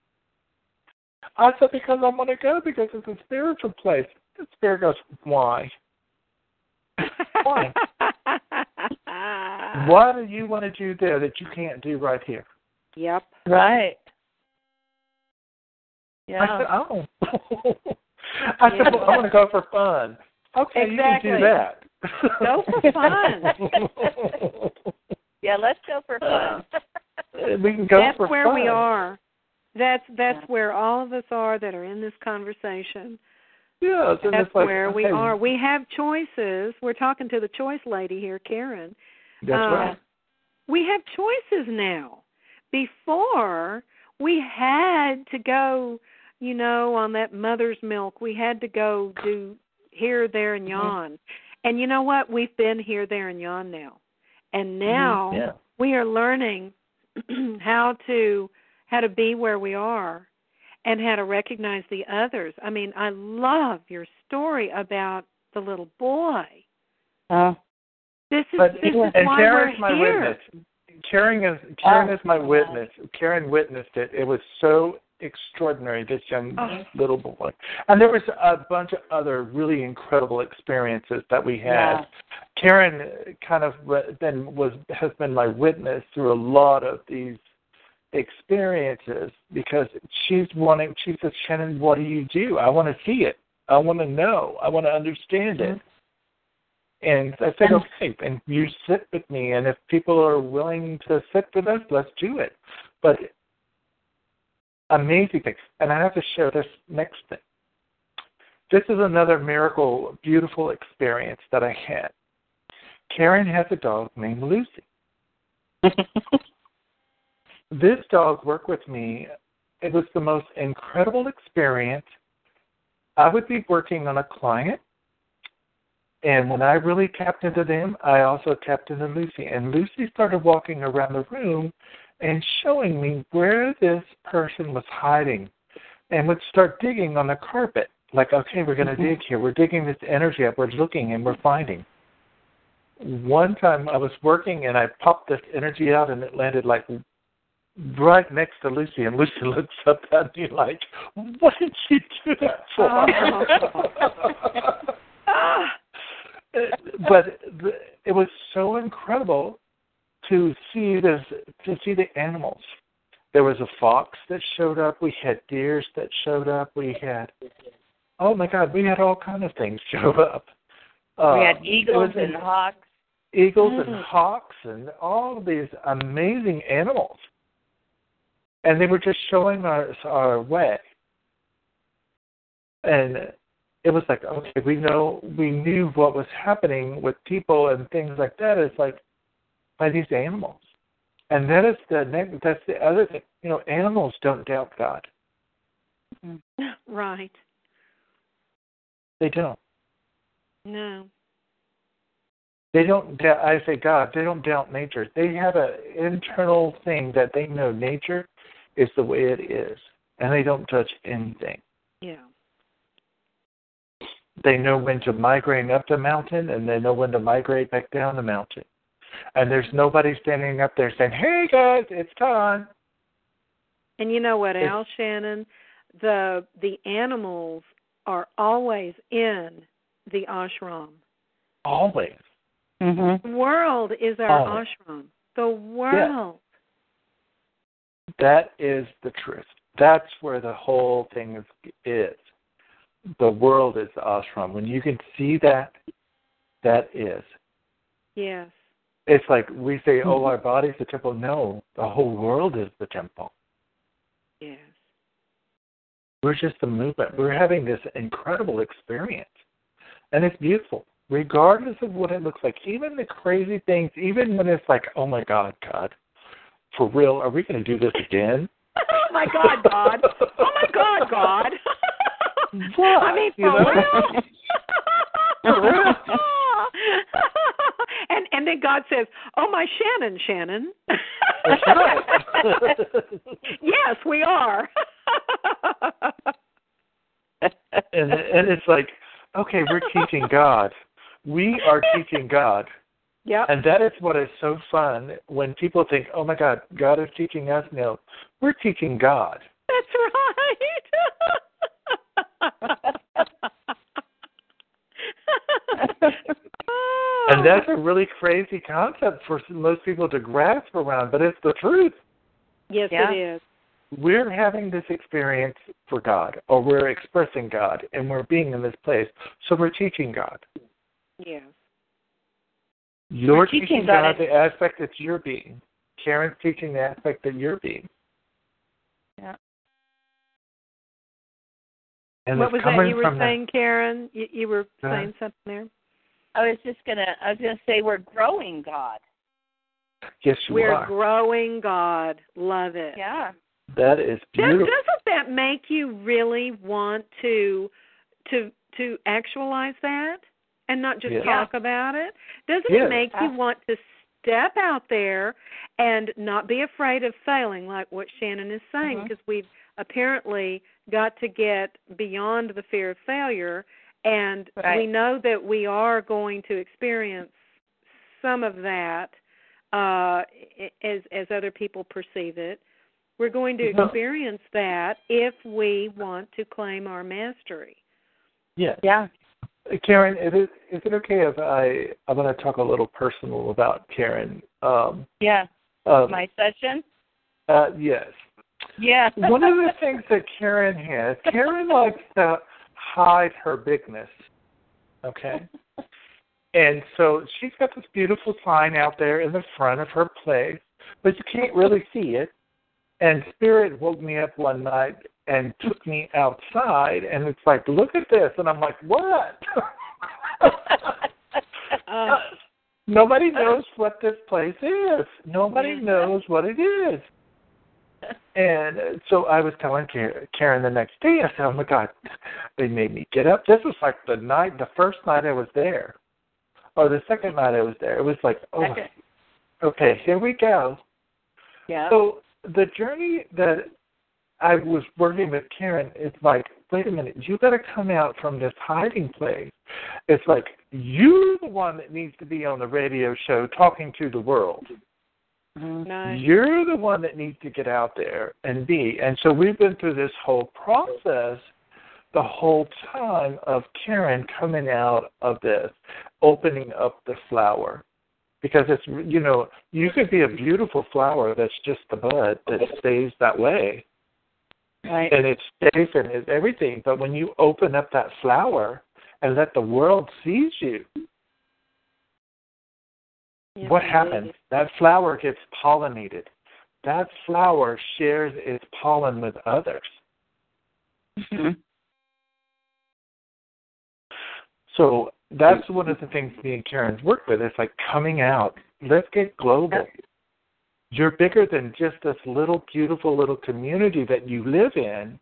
I said, because I want to go, because it's a spiritual place. The spirit goes, why? Why? What do you want to do there that you can't do right here? Yep. Right. Yeah. I said, oh. I said, well, I want to go for fun. Okay, Exactly. you can do that. Go for fun. Yeah, let's go for fun. We can go That's for where fun. we are. That's that's Yeah. where all of us are that are in this conversation. Yes, and That's it's like, where we hey, are. We have choices. We're talking to the choice lady here, Karen. That's Uh, right. We have choices now. Before, we had to go, you know, on that mother's milk. We had to go do here, there, and yon. And you know what? We've been here, there, and yon now. And now Yeah. we are learning how to how to be where we are and how to recognize the others. I mean, I love your story about the little boy. Oh. This is, But, this is and why Karen's we're my here. witness. Karen is Karen Oh, is my wow. witness. Karen witnessed it. It was so extraordinary, this young Oh. little boy. And there was a bunch of other really incredible experiences that we had. Yeah. Karen kind of then was has been my witness through a lot of these experiences, because she's wanting. She says, Shannon, what do you do? I want to see it. I want to know. I want to understand it. And I said, okay, and you sit with me, and if people are willing to sit with us, let's do it. But amazing thing, and I have to share this next thing. This is another miracle, beautiful experience that I had. Karen has a dog named Lucy. This dog worked with me. It was the most incredible experience. I would be working on a client, and when I really tapped into them, I also tapped into Lucy. And Lucy started walking around the room and showing me where this person was hiding, and would start digging on the carpet. Like, okay, we're going to dig here. We're digging this energy up. We're looking, and we're finding. One time I was working, and I popped this energy out, and it landed like right next to Lucy. And Lucy looks up at me like, what did you do that for? Ah. But it was so incredible to see this, to see the animals There was a fox that showed up. We had deers that showed up. We had, oh my God, we had all kinds of things show up. We Um, had eagles and hawks. Eagles Mm. and hawks and all of these amazing animals. And they were just showing us our way. And it was like, okay, we know, we knew what was happening with people and things like that. It's like by these animals. And that is the, that's the other thing. You know, animals don't doubt God. Right. They don't. No. They don't doubt, I say God, they don't doubt nature. They have an internal thing that they know nature is the way it is. And they don't judge anything. Yeah. They know when to migrate up the mountain, and they know when to migrate back down the mountain. And there's nobody standing up there saying, hey, guys, it's time. And you know what It's, else, Shannon? The the animals are always in the ashram. always. Mm-hmm. The world is our Always. ashram. The world. That is the truth. That's where the whole thing is. is. The world is the ashram. When you can see that, that is. Yes. It's like we say, oh, our body's the temple. No, the whole world is the temple. Yes. We're just a movement. We're having this incredible experience. And it's beautiful, regardless of what it looks like. Even the crazy things, even when it's like, oh, my God, God, for real, are we going to do this again? Oh, my God, God. Oh, my God, God. What? I mean, You for know? real? For real? and, and then God says, oh, my Shannon, Shannon. That's right. Yes, we are. and, and it's like, okay, we're teaching God. We are teaching God. Yep. And that is what is so fun when people think, oh, my God, God is teaching us. No, we're teaching God. That's right. And that's a really crazy concept for most people to grasp around, but it's the truth. Yes, Yeah. it is. We're having this experience for God, or we're expressing God, and we're being in this place, so we're teaching God. Yes. You're We're teaching teaching God God the aspect that you're being. Karen's teaching the aspect that you're being. Yeah. And What it's was that coming you were from saying, Karen? You, you were Huh? saying something there? I was just gonna. I was gonna say we're growing God. the, yes, you We're are. growing God. Love it. Yeah. That is Does, beautiful. doesn't that make you really want to to to actualize that and not just Yes. talk about it? Doesn't Yes. it make you want to step out there and not be afraid of failing, like what Shannon is saying? Mhm. Because we've apparently got to get beyond the fear of failure, and Right. we know that we are going to experience some of that uh, as as other people perceive it. We're going to No. experience that if we want to claim our mastery. Yes. Yeah. Karen, is it, is it okay if I, I want to talk a little personal about Karen? Um, Yeah. um, My session. uh, yes. Yeah. One of the things that Karen has, Karen likes to hide her bigness, okay? And so she's got this beautiful sign out there in the front of her place, but you can't really see it. And Spirit woke me up one night and took me outside, and it's like, look at this. And I'm like, what? Uh, Nobody knows what this place is. Nobody knows what it is. And so I was telling Karen the next day, I said, oh, my God, they made me get up. This was like the night, the first night I was there, or the second night I was there. It was like, oh, Second. okay, here we go. Yeah. So the journey that I was working with Karen, it's like, wait a minute, you got to come out from this hiding place. It's like you're the one that needs to be on the radio show talking to the world. Mhm. nice. You're the one that needs to get out there and be. And so we've been through this whole process the whole time of Karen coming out of this, opening up the flower. Because it's, you know, you could be a beautiful flower that's just the bud that stays that way. Right. And it stays and it's everything. But when you open up that flower and let the world see you, Yeah, what indeed. happens? That flower gets pollinated. That flower shares its pollen with others. Mm-hmm. So that's one of the things me and Karen's work with. It's like coming out. Let's get global. You're bigger than just this little, beautiful little community that you live in.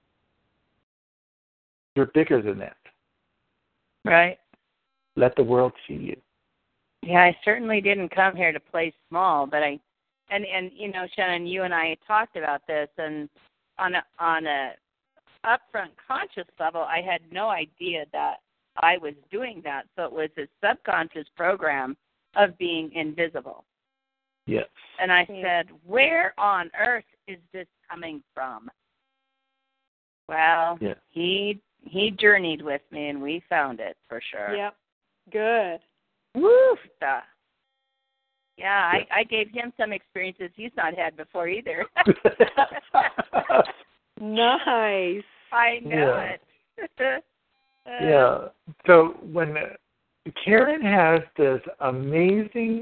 You're bigger than that. Right. Let the world see you. Yeah, I certainly didn't come here to play small, but I, and and you know, Shannon, you and I talked about this, and on a on a upfront conscious level, I had no idea that I was doing that. So it was a subconscious program of being invisible. Yes. And I Yeah. said, where on earth is this coming from? Well, Yeah. he he journeyed with me, and we found it for sure. Yep. Good. Woo! Duh. Yeah, I, I gave him some experiences he's not had before either. Nice. I know Yeah. it. Yeah. So when Karen has this amazing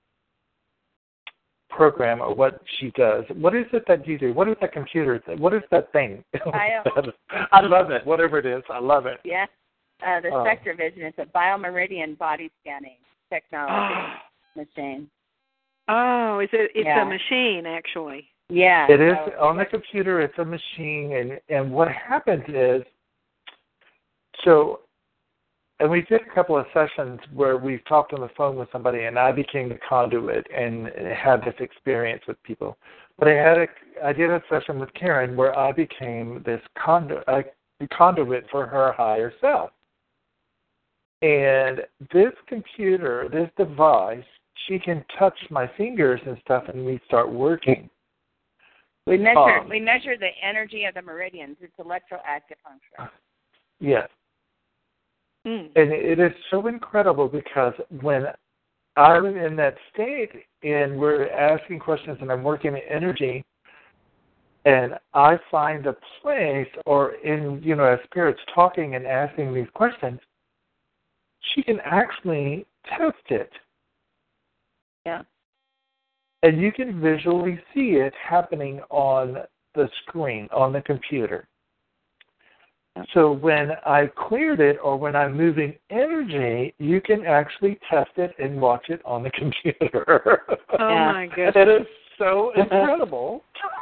program of what she does, what is it that you do? What is that computer? What is that thing? I, I love it. Whatever it is, I love it. Yeah. Uh, the Oh. Spectra Vision is a biomeridian body scanning technology machine. Oh, is it? It's Yeah. a machine, actually. Yeah. It is so- on the computer. It's a machine, and and what happens is, so, and we did a couple of sessions where we talked on the phone with somebody, and I became the conduit and had this experience with people. But I had a, I did a session with Karen where I became this conduit, a conduit for her higher self. And this computer, this device, she can touch my fingers and stuff, and we start working. We measure Um, we measure the energy of the meridians. It's electroacupuncture. Yes. Mm. And it is so incredible because when I'm in that state and we're asking questions and I'm working in energy, and I find a place or in, you know, as Spirit's talking and asking these questions, she can actually test it. Yeah. And you can visually see it happening on the screen, on the computer. So when I cleared it or when I'm moving energy, you can actually test it and watch it on the computer. Oh, Yeah. my goodness. That is so incredible.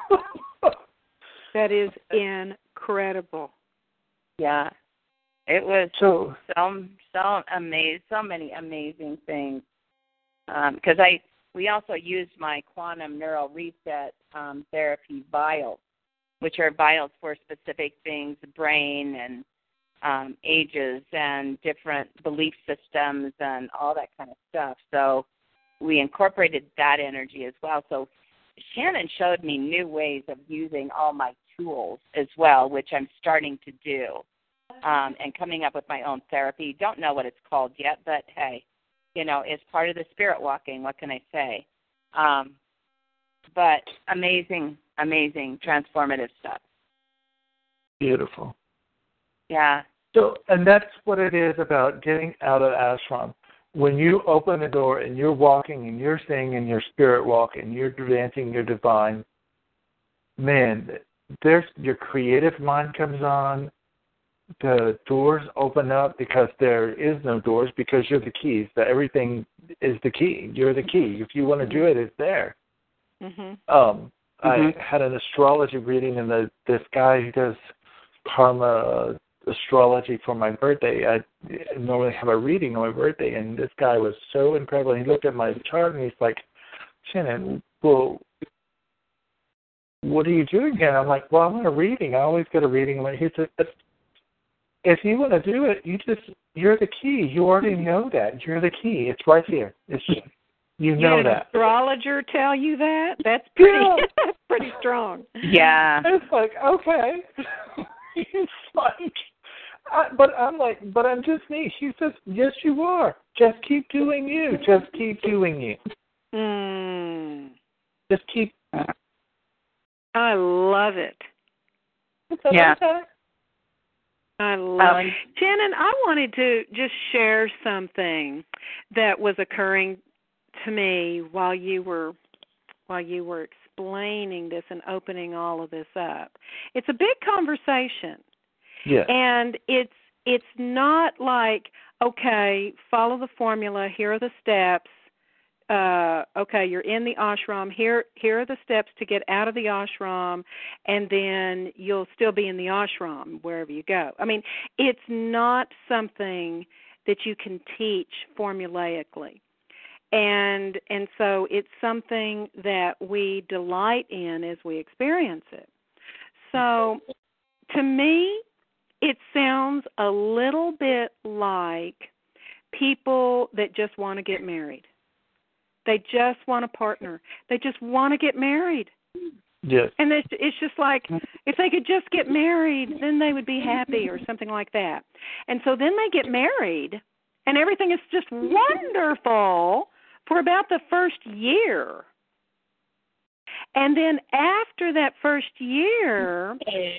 That is incredible. Yeah. It was So, so so amazing, so many amazing things. Because I we also used my quantum neural reset um, therapy vials, which are vials for specific things, brain and um, ages and different belief systems and all that kind of stuff. So we incorporated that energy as well. So Shannon showed me new ways of using all my tools as well, which I'm starting to do, um, and coming up with my own therapy. Don't know what it's called yet, but hey, you know, it's part of the spirit walking. What can I say? Um, but amazing, amazing, transformative stuff. beautiful. Yeah. So, and that's what it is about getting out of ashram. When you open the door and you're walking and you're saying in your spirit walk and you're advancing your divine, man, there's your creative mind comes on. The doors open up because there is no doors because you're the keys. That everything is the key. You're the key. If you want to do it, it's there. Mhm. Um, Mm-hmm. I had an astrology reading, and the this guy who does karma astrology for my birthday. I normally have a reading on my birthday, and this guy was so incredible. He looked at my chart, and he's like, Shannon, well, what are you doing here? I'm like, well, I'm on a reading. I always get a reading. He said, if you want to do it, you just, you're the key. You already know that. You're the key. It's right here. It's You know you had an that. astrologer tell you that? That's pretty Yeah. that's pretty strong. Yeah. It's like, okay. It's like, I, but I'm like, but I'm just me. She says, yes, you are. Just keep doing you. Just keep doing you. Mm. Just keep. I love it. Yeah. I love Um, it. Shannon, I wanted to just share something that was occurring to me while you were while you were explaining this and opening all of this up. It's a big conversation. Yes. And it's it's not like, okay, follow the formula, here are the steps. Uh, okay, you're in the ashram. Here, here are the steps to get out of the ashram, and then you'll still be in the ashram wherever you go. I mean, it's not something that you can teach formulaically, and and so it's something that we delight in as we experience it. So, to me, it sounds a little bit like people that just want to get married. They just want a partner. They just want to get married. Yes. And it's, it's just like, if they could just get married, then they would be happy or something like that. And so then they get married, and everything is just wonderful for about the first year. And then after that first year,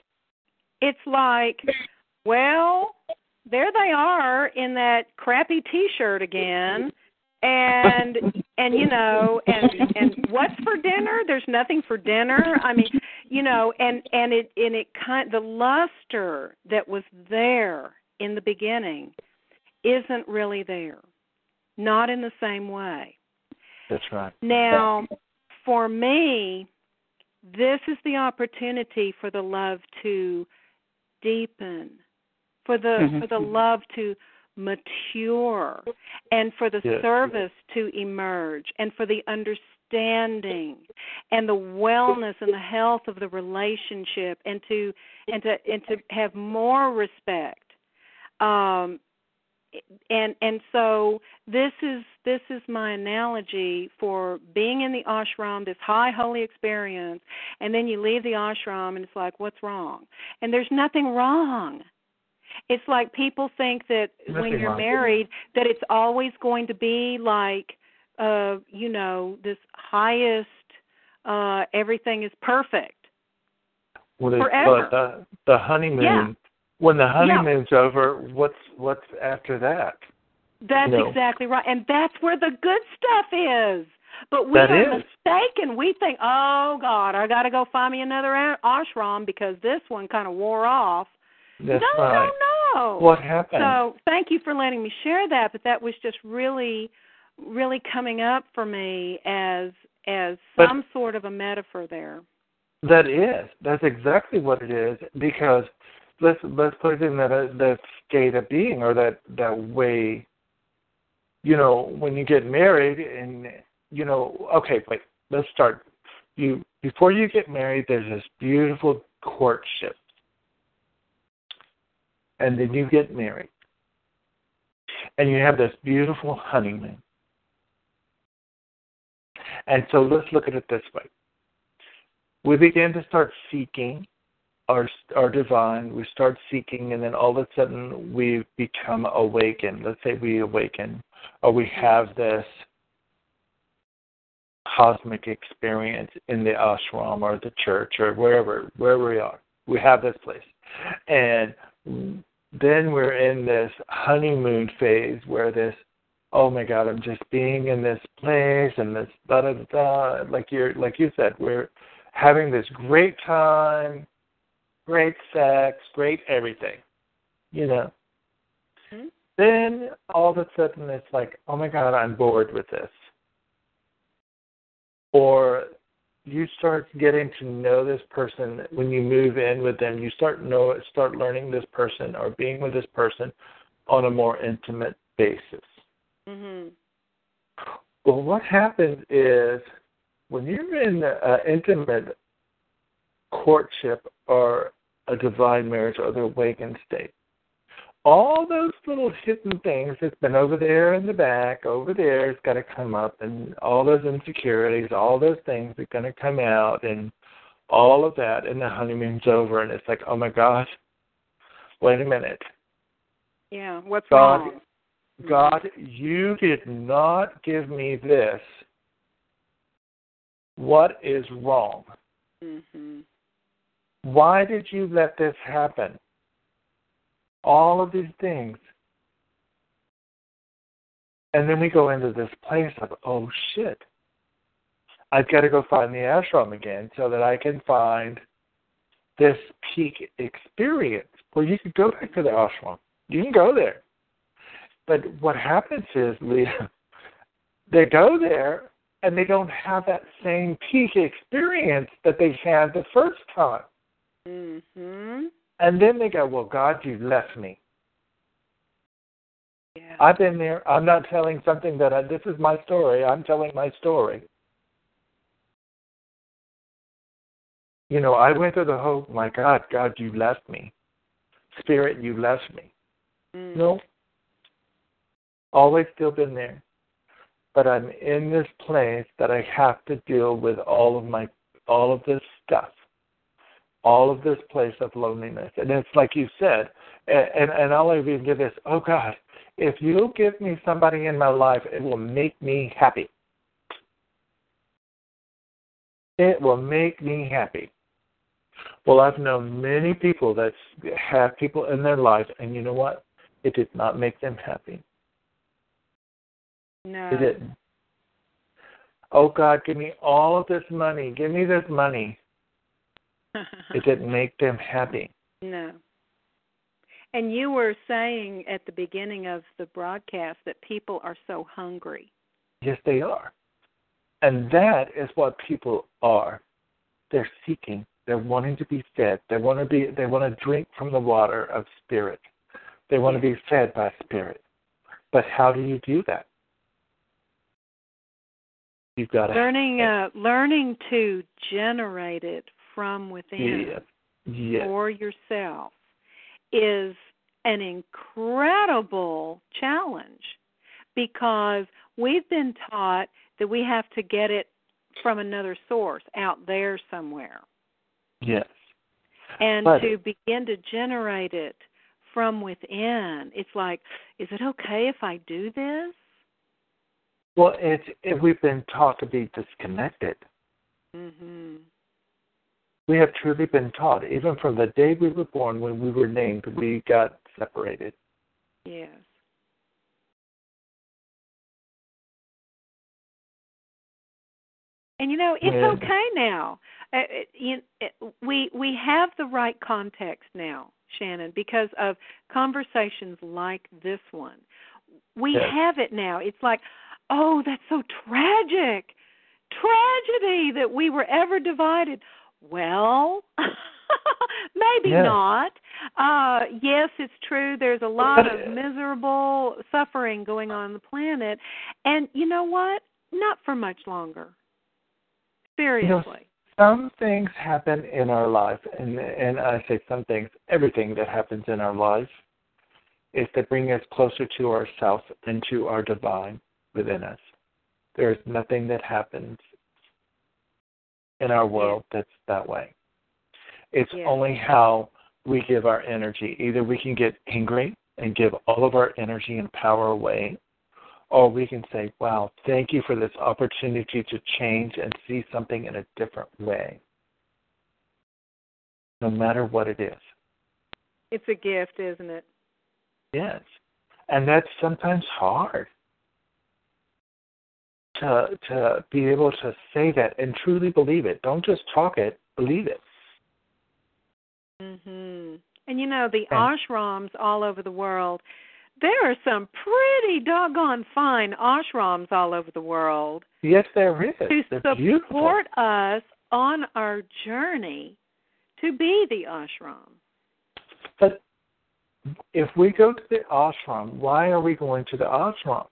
it's like, well, there they are in that crappy T-shirt again. And and you know and and what's for dinner? There's nothing for dinner. I mean, you know, and and it and it kind the luster that was there in the beginning isn't really there, not in the same way. That's right. Now, for me, this is the opportunity for the love to deepen, for the mm-hmm. for the love to mature, and for the yes. service to emerge, and for the understanding and the wellness and the health of the relationship, and to and to and to have more respect. Um, and and so this is this is my analogy for being in the ashram, this high holy experience, and then you leave the ashram and it's like, what's wrong? And there's nothing wrong. It's like people think that Nothing when you're wrong. married that it's always going to be like, uh, you know, this highest, uh, everything is perfect. Well, it's, forever. But the, the honeymoon, Yeah. when the honeymoon's yeah. over, what's what's after that? That's you know? exactly right. And that's where the good stuff is. But we that are is. mistaken. We think, oh, God, I got to go find me another ashram because this one kind of wore off. That's no, right. no, no. What happened? So thank you for letting me share that, but that was just really, really coming up for me as as some but sort of a metaphor there. That is. That's exactly what it is, because let's let's put it in that uh, that state of being, or that, that way, you know, when you get married and, you know, okay, wait, let's start. You Before you get married, there's this beautiful courtship. And then you get married. And you have this beautiful honeymoon. And so let's look at it this way. We begin to start seeking our our divine. We start seeking, and then all of a sudden we become awakened. Let's say we awaken, or we have this cosmic experience in the ashram or the church or wherever, wherever we are. We have this place. And then we're in this honeymoon phase where this, oh my God, I'm just being in this place and this da da da. Like you like you said, we're having this great time, great sex, great everything, you know. Mm-hmm. Then all of a sudden it's like, oh my God, I'm bored with this. Or you start getting to know this person when you move in with them. You start know start learning this person or being with this person on a more intimate basis. Mm-hmm. Well, what happens is when you're in an intimate courtship or a divine marriage or the awakened state, all those little hidden things that's been over there in the back, over there, it's got to come up, and all those insecurities, all those things are going to come out, and all of that, and the honeymoon's over, and it's like, oh my gosh, wait a minute. Yeah, what's God, wrong? God, you did not give me this. What is wrong? Mm-hmm. Why did you let this happen? All of these things. And then we go into this place of, oh, shit. I've got to go find the ashram again so that I can find this peak experience. Well, you can go back to the ashram. You can go there. But what happens is, Leah, they go there and they don't have that same peak experience that they had the first time. Mm-hmm. And then they go, well, God, you left me. Yeah. I've been there. I'm not telling something that I, this is my story. I'm telling my story. You know, I went through the whole, my God, God, you left me. Spirit, you left me. Mm. No. Always still been there. But I'm in this place that I have to deal with all of my, all of this stuff. All of this place of loneliness. And it's like you said, and, and, and I'll even give this, oh God, if you give me somebody in my life, it will make me happy. It will make me happy. Well, I've known many people that have people in their life, and you know what? It did not make them happy. No. It didn't. Oh, God, give me all of this money. Give me this money. It didn't make them happy. No. And you were saying at the beginning of the broadcast that people are so hungry. Yes, they are. And that is what people are. They're seeking. They're wanting to be fed. They want to be. They want to drink from the water of spirit. They want to be fed by spirit. But how do you do that? You've got to learning, uh, learning to generate it from within yes. Yes. for yourself is an incredible challenge, because we've been taught that we have to get it from another source out there somewhere. Yes. And but, to begin to generate it from within, it's like, is it okay if I do this? Well, it's, it, we've been taught to be disconnected. Mm-hmm. We have truly been taught, even from the day we were born, when we were named, we got separated. Yes. And you know, it's yeah. okay now. Uh, it, you, it, we we have the right context now, Shannon, because of conversations like this one. We yes. have it now. It's like, oh, that's so tragic, tragedy that we were ever divided. Well, maybe yes. not. Uh, yes, it's true. There's a lot of miserable suffering going on on the planet, and you know what? Not for much longer. Seriously. You know, some things happen in our life, and and I say some things, everything that happens in our life is to bring us closer to ourselves and to our divine within us. There is nothing that happens in our world yeah. that's that way. It's yeah. only how we give our energy. Either we can get angry and give all of our energy and power away, or we can say, wow, thank you for this opportunity to change and see something in a different way, no matter what it is. It's a gift, isn't it? Yes. And that's sometimes hard to to be able to say that and truly believe it. Don't just talk it, believe it. Mhm. And you know, the And, ashrams all over the world, there are some pretty doggone fine ashrams all over the world. yes, there is. To They're support beautiful. us on our journey to be the ashram. But if we go to the ashram, why are we going to the ashram?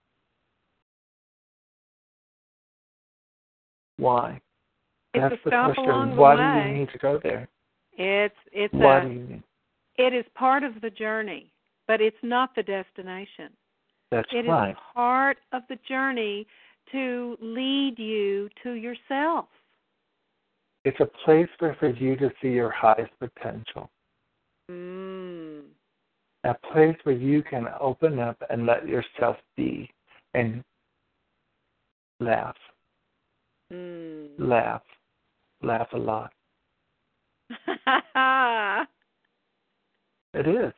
Why? It's That's a the stop question. along the Why way. do you need to go there? It's it's Why a do you need? it is part of the journey, but it's not the destination. That's It right. is part of the journey to lead you to yourself. It's a place for, for you to see your highest potential. Mm. A place where you can open up and let yourself be and laugh. Mm. Laugh. Laugh a lot. It is.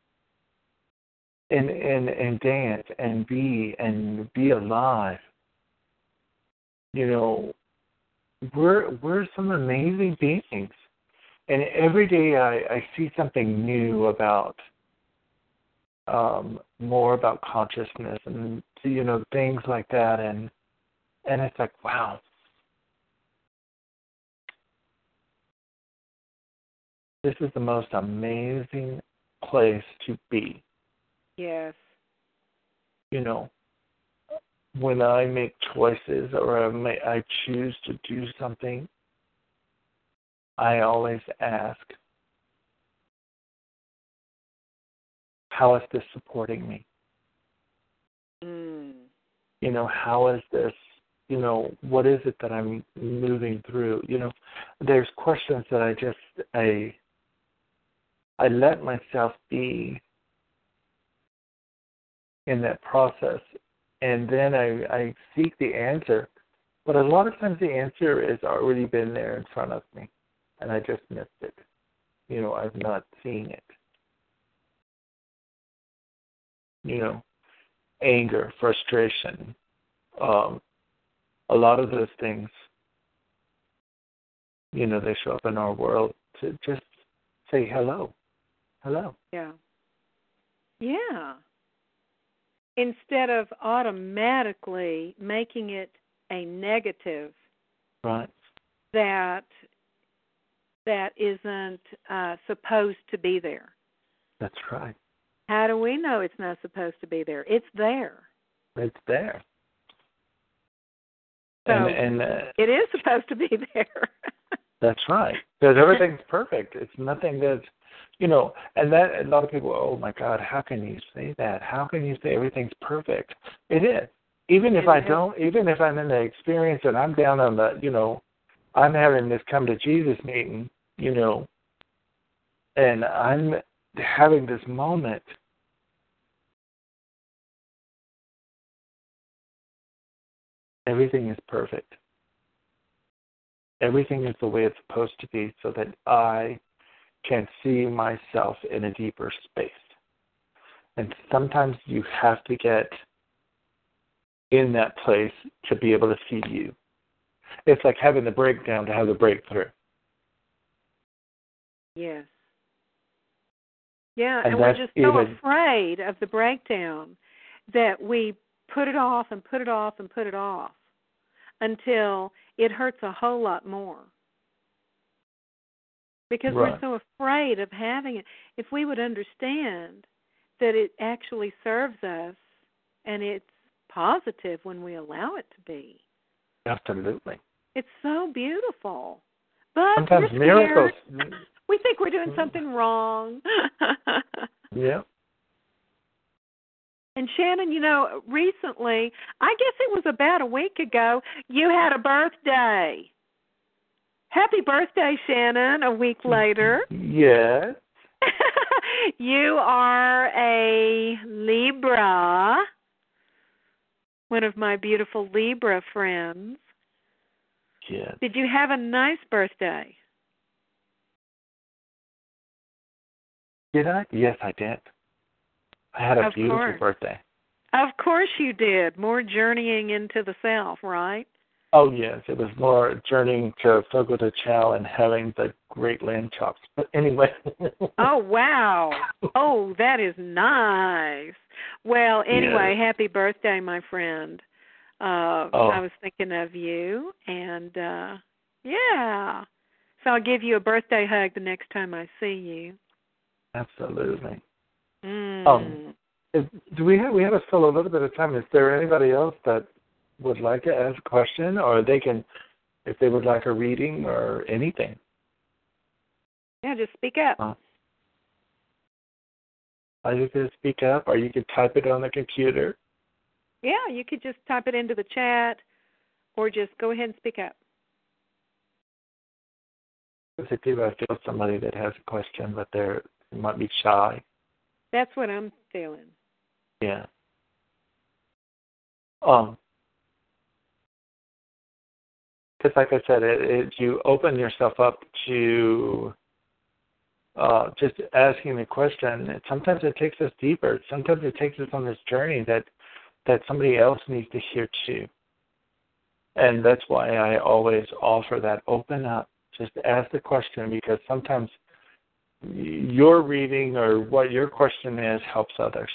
And, and and dance and be and be alive. You know, we're we're some amazing beings. And every day I, I see something new about um, more about consciousness and, you know, things like that. And and it's like, wow. This is the most amazing place to be. Yes. You know, when I make choices or I, may, I choose to do something, I always ask, how is this supporting me? Mm. You know, how is this, you know, what is it that I'm moving through? You know, there's questions that I just, I, I let myself be in that process, and then I, I seek the answer. But a lot of times the answer has already been there in front of me, and I just missed it. You know, I've not seen it. You know, anger, frustration, um, a lot of those things, you know, they show up in our world to just say hello. Hello. Yeah. Yeah. Instead of automatically making it a negative, Right. that that isn't uh, supposed to be there. That's right. How do we know it's not supposed to be there? It's there. It's there. So and and uh, it is supposed to be there. That's right. Because everything's perfect. It's nothing that's, you know, and that a lot of people, oh my God, how can you say that? How can you say everything's perfect? It is. Even if It I is. don't, even if I'm in the experience and I'm down on the, you know, I'm having this come to Jesus meeting, you know, and I'm having this moment. Everything is perfect. Everything is the way it's supposed to be so that I can see myself in a deeper space. And sometimes you have to get in that place to be able to see you. It's like having the breakdown to have the breakthrough. Yes. Yeah, And and we're that's just so even- afraid of the breakdown that we put it off and put it off and put it off until it hurts a whole lot more. Because Right. we're so afraid of having it. If we would understand that it actually serves us and it's positive when we allow it to be. Absolutely. It's so beautiful. But Sometimes we're miracles. scared. We think we're doing something wrong. Yeah. And Shannon, you know, recently, I guess it was about a week ago, you had a birthday. Happy birthday, Shannon, a week later. Yes. You are a Libra, one of my beautiful Libra friends. Yes. Did you have a nice birthday? Did I? Yes, I did. I had a Of beautiful course. birthday. Of course you did. More journeying into the self, right? Oh, yes. It was more journeying to Fogo de Chao and having the great lamb chops. But anyway. Oh, wow. Oh, that is nice. Well, anyway, Yes. happy birthday, my friend. Uh, Oh. I was thinking of you, and, uh, yeah. So I'll give you a birthday hug the next time I see you. Absolutely. Mm. Um, is, do we have we have still a little bit of time? Is there anybody else that would like to ask a question, or they can, if they would like a reading or anything? Yeah, just speak up. Uh, or you could speak up, or you could type it on the computer. Yeah, you could just type it into the chat, or just go ahead and speak up. Because if I feel somebody that has a question, but they're they might be shy. That's what I'm feeling. Yeah. Um. Because, like I said, it, it, you open yourself up to uh, just asking the question. Sometimes it takes us deeper. Sometimes it takes us on this journey that that somebody else needs to hear too. And that's why I always offer that open up. Just ask the question, because sometimes your reading or what your question is helps others.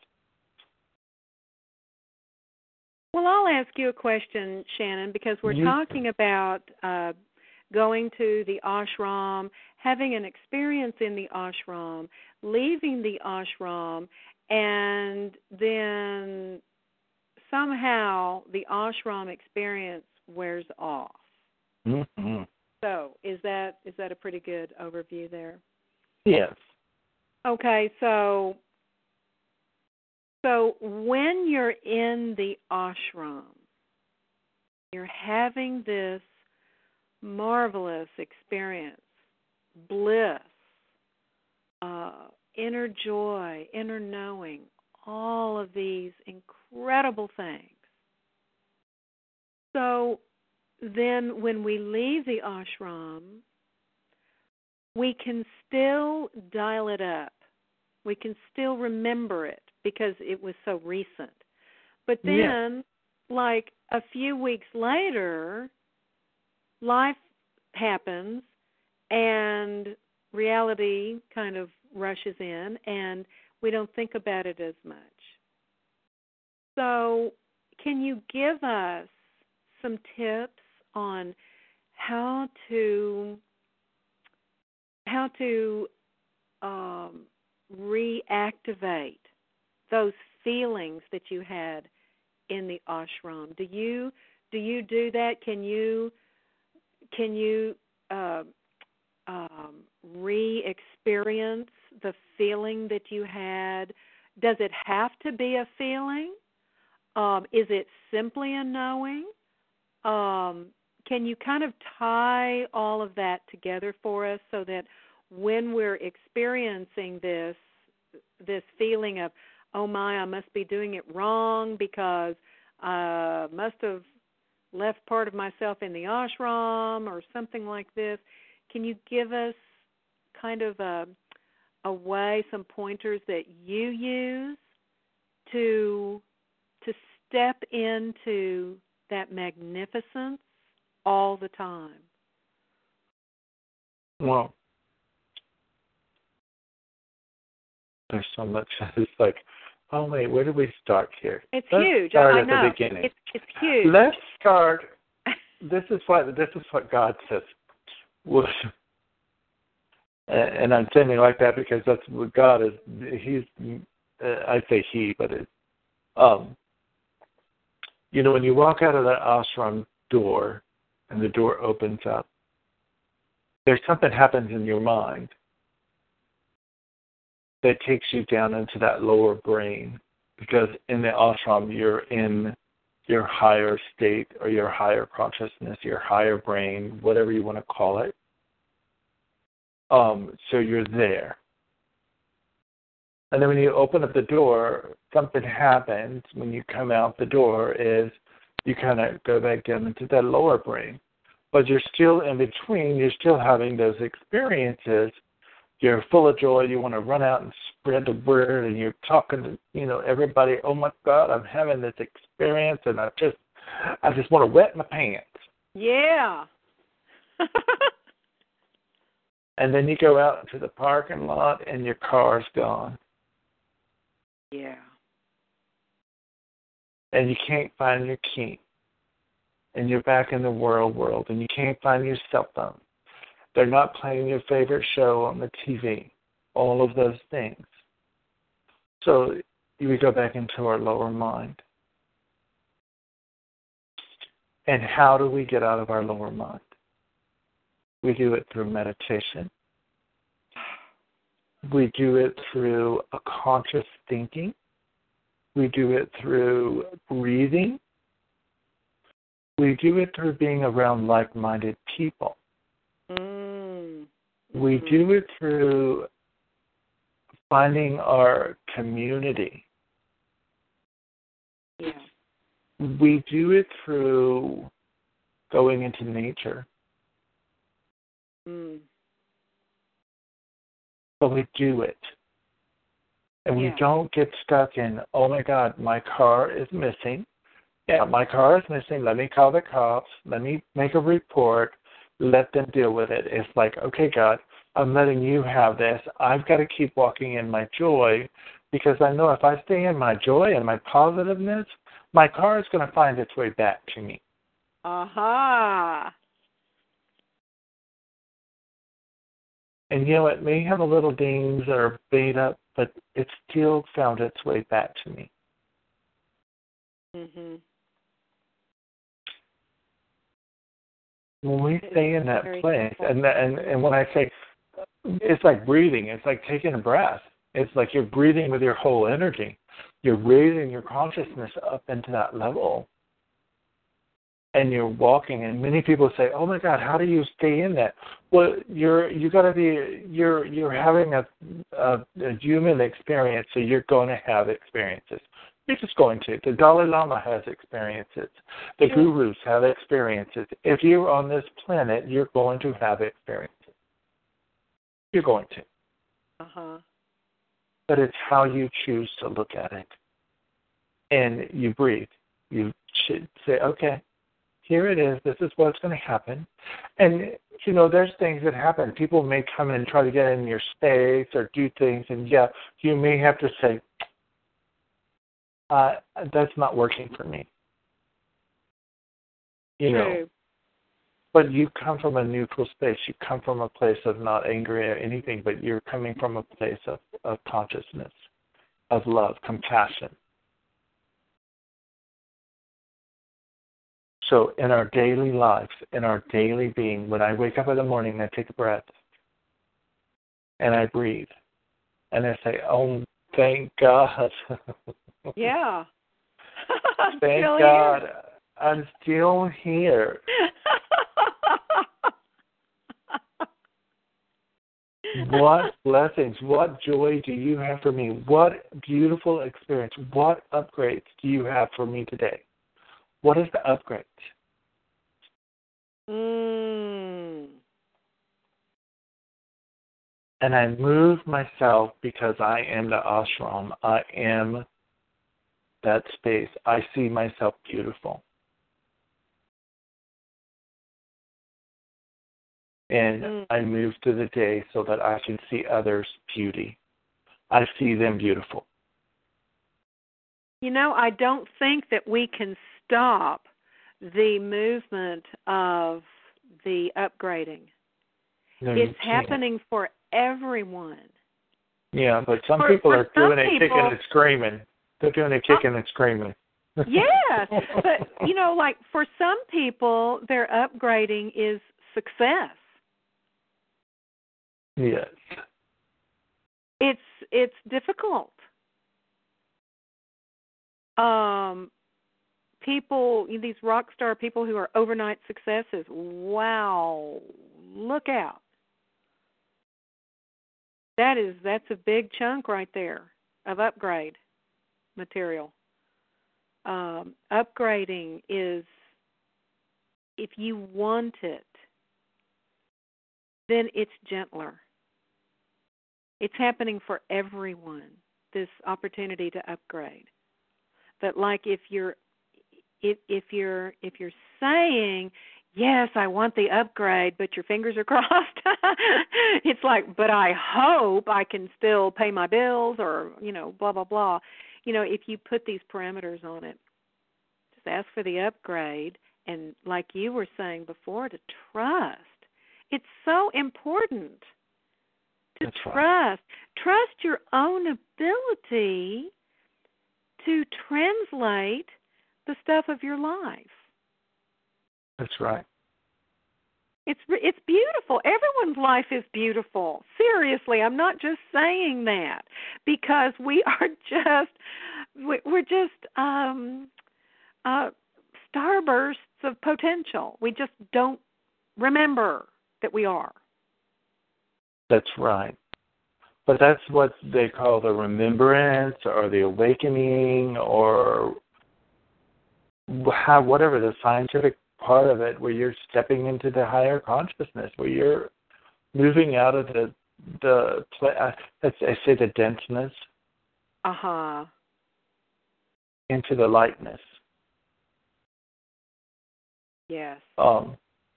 Well, I'll ask you a question, Shannon, because we're You, talking about uh, going to the ashram, having an experience in the ashram, leaving the ashram, and then somehow the ashram experience wears off. mm-hmm. So is that is that a pretty good overview there? Yes. Okay, so so when you're in the ashram, you're having this marvelous experience, bliss, uh, inner joy, inner knowing, all of these incredible things. So then when we leave the ashram, we can still dial it up. We can still remember it because it was so recent. But then, yeah. like a few weeks later, life happens and reality kind of rushes in and we don't think about it as much. So can you give us some tips on how to how to um, reactivate those feelings that you had in the ashram? Do you do you do that? Can you can you uh, um, re-experience the feeling that you had? Does it have to be a feeling? Um, is it simply a knowing? Um, can you kind of tie all of that together for us so that when we're experiencing this this feeling of, oh my, I must be doing it wrong because I must have left part of myself in the ashram or something like this, can you give us kind of a, a way, some pointers that you use to to step into that magnificence all the time? Well, there's so much. It's like, oh wait, where do we start here? It's Let's huge. Start I at know. the beginning. It's, it's huge. Let's start. This is what this is what God says. And I'm saying it like that because that's what God is. He's. I say he, but it. Um. You know, when you walk out of that ashram door, and the door opens up, there's something happens in your mind that takes you down into that lower brain, because in the ashram you're in your higher state or your higher consciousness, your higher brain, whatever you want to call it. Um, so you're there. And then when you open up the door, something happens when you come out the door is you kind of go back down into that lower brain. But you're still in between, you're still having those experiences. You're full of joy. You want to run out and spread the word, and you're talking to, you know, everybody. Oh my God, I'm having this experience, and I just, I just want to wet my pants. Yeah. And then you go out into the parking lot, and your car's gone. Yeah. And you can't find your key. And you're back in the world world, and you can't find your cell phone. They're not playing your favorite show on the T V. All of those things. So we go back into our lower mind. And how do we get out of our lower mind? We do it through meditation. We do it through a conscious thinking. We do it through breathing. We do it through being around like-minded people. Mm. We do it through finding our community. Yeah. We do it through going into nature. Mm. But we do it. And Yeah. we don't get stuck in, oh my God, my car is missing. Yeah, my car is missing. Let me call the cops. Let me make a report. Let them deal with it. It's like, okay, God, I'm letting you have this. I've got to keep walking in my joy because I know if I stay in my joy and my positiveness, my car is going to find its way back to me. Aha. Uh-huh. And, you know, it may have a little dings that are beat up, but it still found its way back to me. Mhm. When we stay in that Very place, simple. and, and and when I say, it's like breathing. It's like taking a breath. It's like you're breathing with your whole energy. You're raising your consciousness up into that level. And you're walking, and many people say, "Oh my God, how do you stay in that?" Well, you're you got to be you're you're having a, a a human experience, so you're going to have experiences. You're just going to. The Dalai Lama has experiences. The Sure. gurus have experiences. If you're on this planet, you're going to have experiences. You're going to. Uh huh. But it's how you choose to look at it, and you breathe. You should say, "Okay. Here it is. This is what's going to happen." And, you know, there's things that happen. People may come in and try to get in your space or do things, and, yeah, you may have to say, uh, that's not working for me. You True. know, but you come from a neutral space. You come from a place of not angry or anything, but you're coming from a place of, of consciousness, of love, compassion. So in our daily lives, in our daily being, when I wake up in the morning, I take a breath and I breathe and I say, "Oh, thank God." Yeah. Thank Still God here. I'm still here. What blessings, what joy do you have for me? What beautiful experience, what upgrades do you have for me today? What is the upgrade? Mm. And I move myself because I am the ashram. I am that space. I see myself beautiful. And Mm. I move through the day so that I can see others' beauty. I see them beautiful. You know, I don't think that we can stop the movement of the upgrading. No, you It's can't. happening for everyone. Yeah, but some For- people for are some doing it people- kicking and screaming. They're doing it kicking and screaming. Yes, but, you know, like for some people, their upgrading is success. Yes. It's it's difficult. Um, people, these rock star people who are overnight successes. Wow, look out! That is that's a big chunk right there of upgrade material. Um, upgrading is, if you want it, then it's gentler. It's happening for everyone, this opportunity to upgrade. But like if you're if if you're if you're saying, yes, I want the upgrade, but your fingers are crossed, it's like, but I hope I can still pay my bills, or, you know, blah blah blah. You know, if you put these parameters on it, just ask for the upgrade, and like you were saying before, to trust. It's so important to That's right. trust. Trust your own ability to translate the stuff of your life. That's right. It's it's beautiful. Everyone's life is beautiful. Seriously, I'm not just saying that because we are just we're just um, uh, starbursts of potential. We just don't remember that we are. That's right. but that's what they call the remembrance or the awakening or how, whatever the scientific part of it, where you're stepping into the higher consciousness, where you're moving out of the the uh, let's I say the denseness, uh huh, into the lightness. Yes. Um,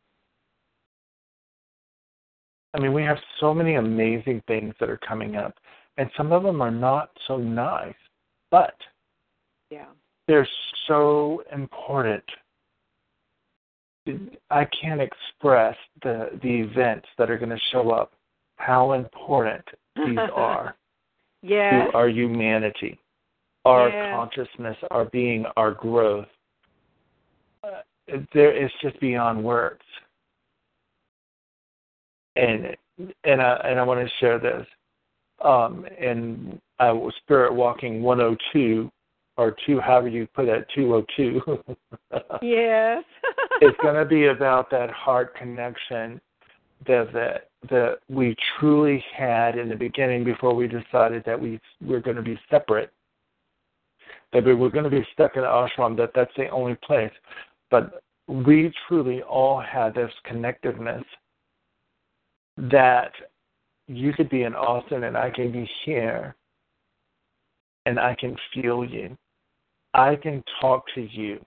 I mean, we have so many amazing things that are coming up, and some of them are not so nice, but yeah, they're so important. I can't express the the events that are going to show up, how important these are yes. to our humanity, our yes. consciousness, our being, our growth. Uh, there, it's just beyond words. And and I and I want to share this. Um, and I was Spirit Walking one oh two, or two, however you put it, two oh two. Yes. It's going to be about that heart connection that that that we truly had in the beginning before we decided that we were going to be separate. That we were going to be stuck in the ashram. That that's the only place. But we truly all had this connectiveness. That you could be in Austin and I can be here and I can feel you. I can talk to you.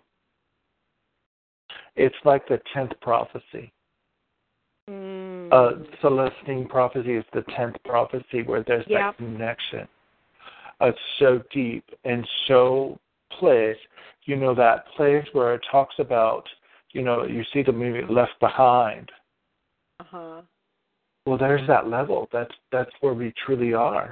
It's like the tenth prophecy. Mm. Uh, Celestine prophecy is the tenth prophecy where there's yep. that connection. Uh, it's so deep and so place. You know, that place where it talks about, you know, you see the movie Left Behind. Uh-huh. Well, there's that level. That's that's where we truly are.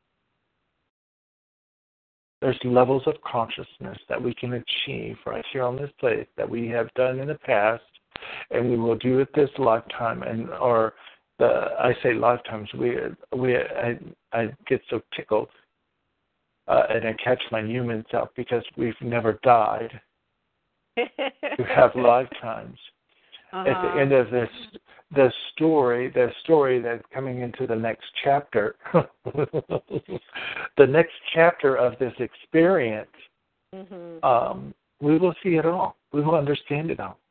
There's levels of consciousness that we can achieve right here on this place that we have done in the past, and we will do it this lifetime. And or the I say lifetimes. We we I I get so tickled, uh, and I catch my human self because we've never died. We have lifetimes. Uh-huh. At the end of this, the story, the story that's coming into the next chapter, the next chapter of this experience, mm-hmm. um, we will see it all. We will understand it all.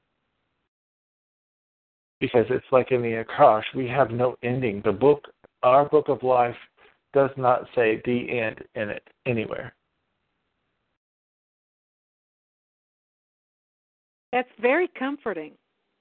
Because it's like in the Akash, we have no ending. The book, our book of life, does not say the end in it anywhere. That's very comforting.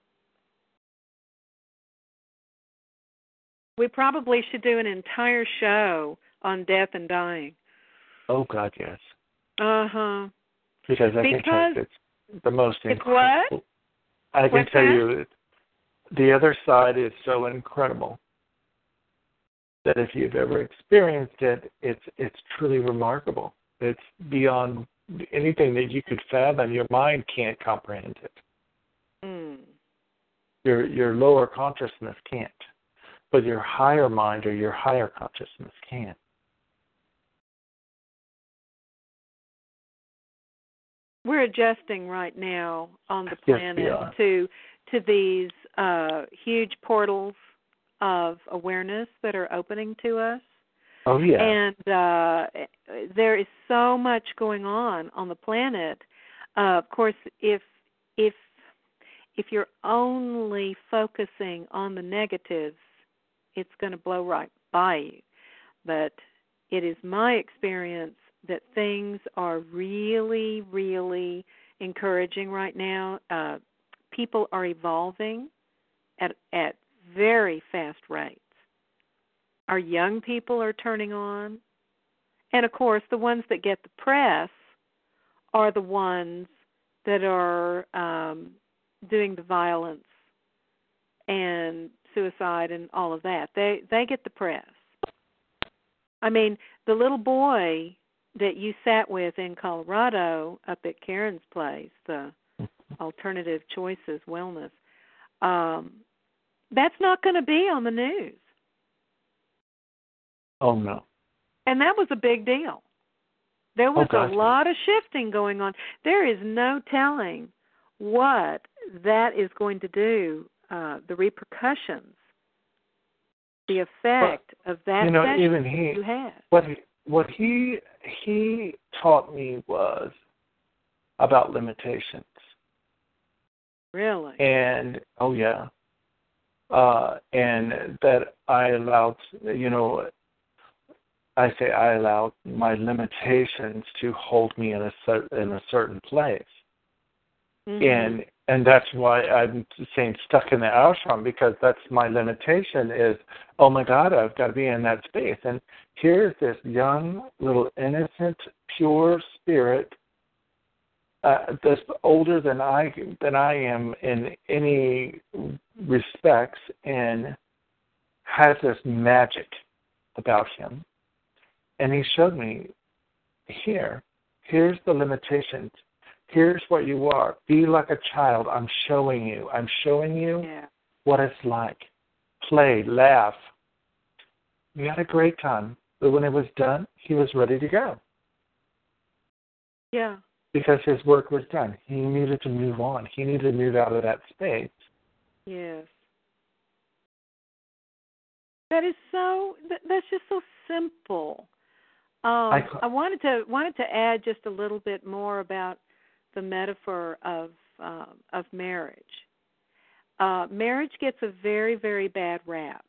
We probably should do an entire show on death and dying. Oh, God, yes. Uh-huh. Because I because can tell you it's the most it's incredible. what? I can What's tell that? you the other side is so incredible that if you've ever experienced it, it's it's truly remarkable. It's beyond anything that you could fathom. Your mind can't comprehend it. Mm. Your your lower consciousness can't. But your higher mind or your higher consciousness can. We're adjusting right now on the Yes, planet we are. to to these uh, huge portals of awareness that are opening to us. Oh, yeah. And uh, there is so much going on on the planet. Uh, of course, if if if you're only focusing on the negatives, it's going to blow right by you. But it is my experience that things are really, really encouraging right now. Uh, people are evolving at at very fast rates. Our young people are turning on. And, of course, the ones that get the press are the ones that are um, doing the violence and suicide and all of that. They they get the press. I mean, the little boy that you sat with in Colorado up at Karen's place, the Alternative Choices Wellness, um, that's not going to be on the news. Oh, no. And that was a big deal. There was oh, a lot of shifting going on. There is no telling what that is going to do, uh, the repercussions the effect but, of that you know, session even he, you had. What he, what he he taught me was about limitations. Really? And oh yeah, uh, and that I allowed, you know, I say I allowed my limitations to hold me in a cer- in a certain place. Mm-hmm. And and that's why I'm saying stuck in the ashram, because that's my limitation is, oh my God, I've got to be in that space. And here's this young, little innocent, pure spirit uh, that's older than I than I am in any respects, and has this magic about him. And he showed me, here, here's the limitations. Here's what you are. Be like a child. I'm showing you. I'm showing you yeah. what it's like. Play, laugh. We had a great time. But when it was done, he was ready to go. Yeah. Because his work was done. He needed to move on. He needed to move out of that space. Yes. That is so, that, that's just so simple. Um, I, I wanted to wanted to add just a little bit more about the metaphor of uh, of marriage. Uh, marriage gets a very, very bad rap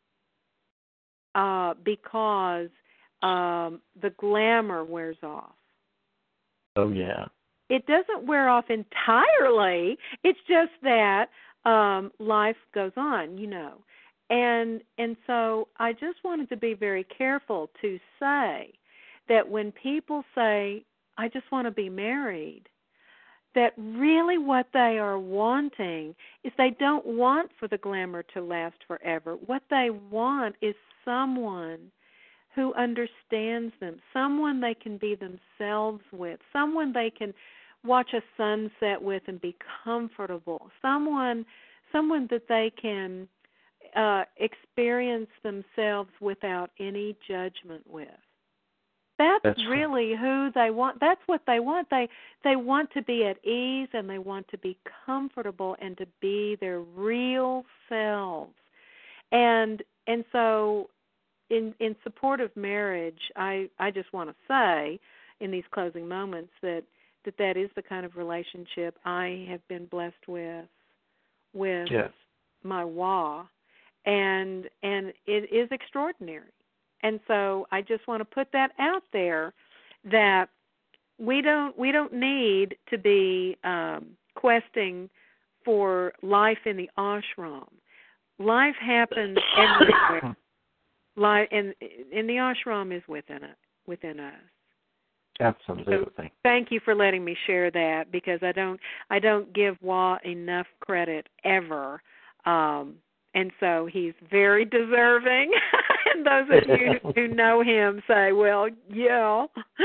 uh, because um, the glamour wears off. Oh, yeah. It doesn't wear off entirely. It's just that um, life goes on, you know. And and so I just wanted to be very careful to say that when people say, I just want to be married, that really what they are wanting is they don't want for the glamour to last forever. What they want is someone who understands them, someone they can be themselves with, someone they can watch a sunset with and be comfortable, someone someone that they can uh, experience themselves without any judgment with. That's, That's really who they want. That's what they want. They they want to be at ease, and they want to be comfortable and to be their real selves. And and so in in support of marriage, I, I just want to say in these closing moments that, that that is the kind of relationship I have been blessed with with yes. my W A, and and it is extraordinary. And so I just want to put that out there, that we don't we don't need to be um, questing for life in the ashram. Life happens everywhere. Life in in the ashram is within it, within us. Absolutely. So thank you for letting me share that, because I don't I don't give W A enough credit ever. Um, And so he's very deserving. And those of you who know him say, well, yeah.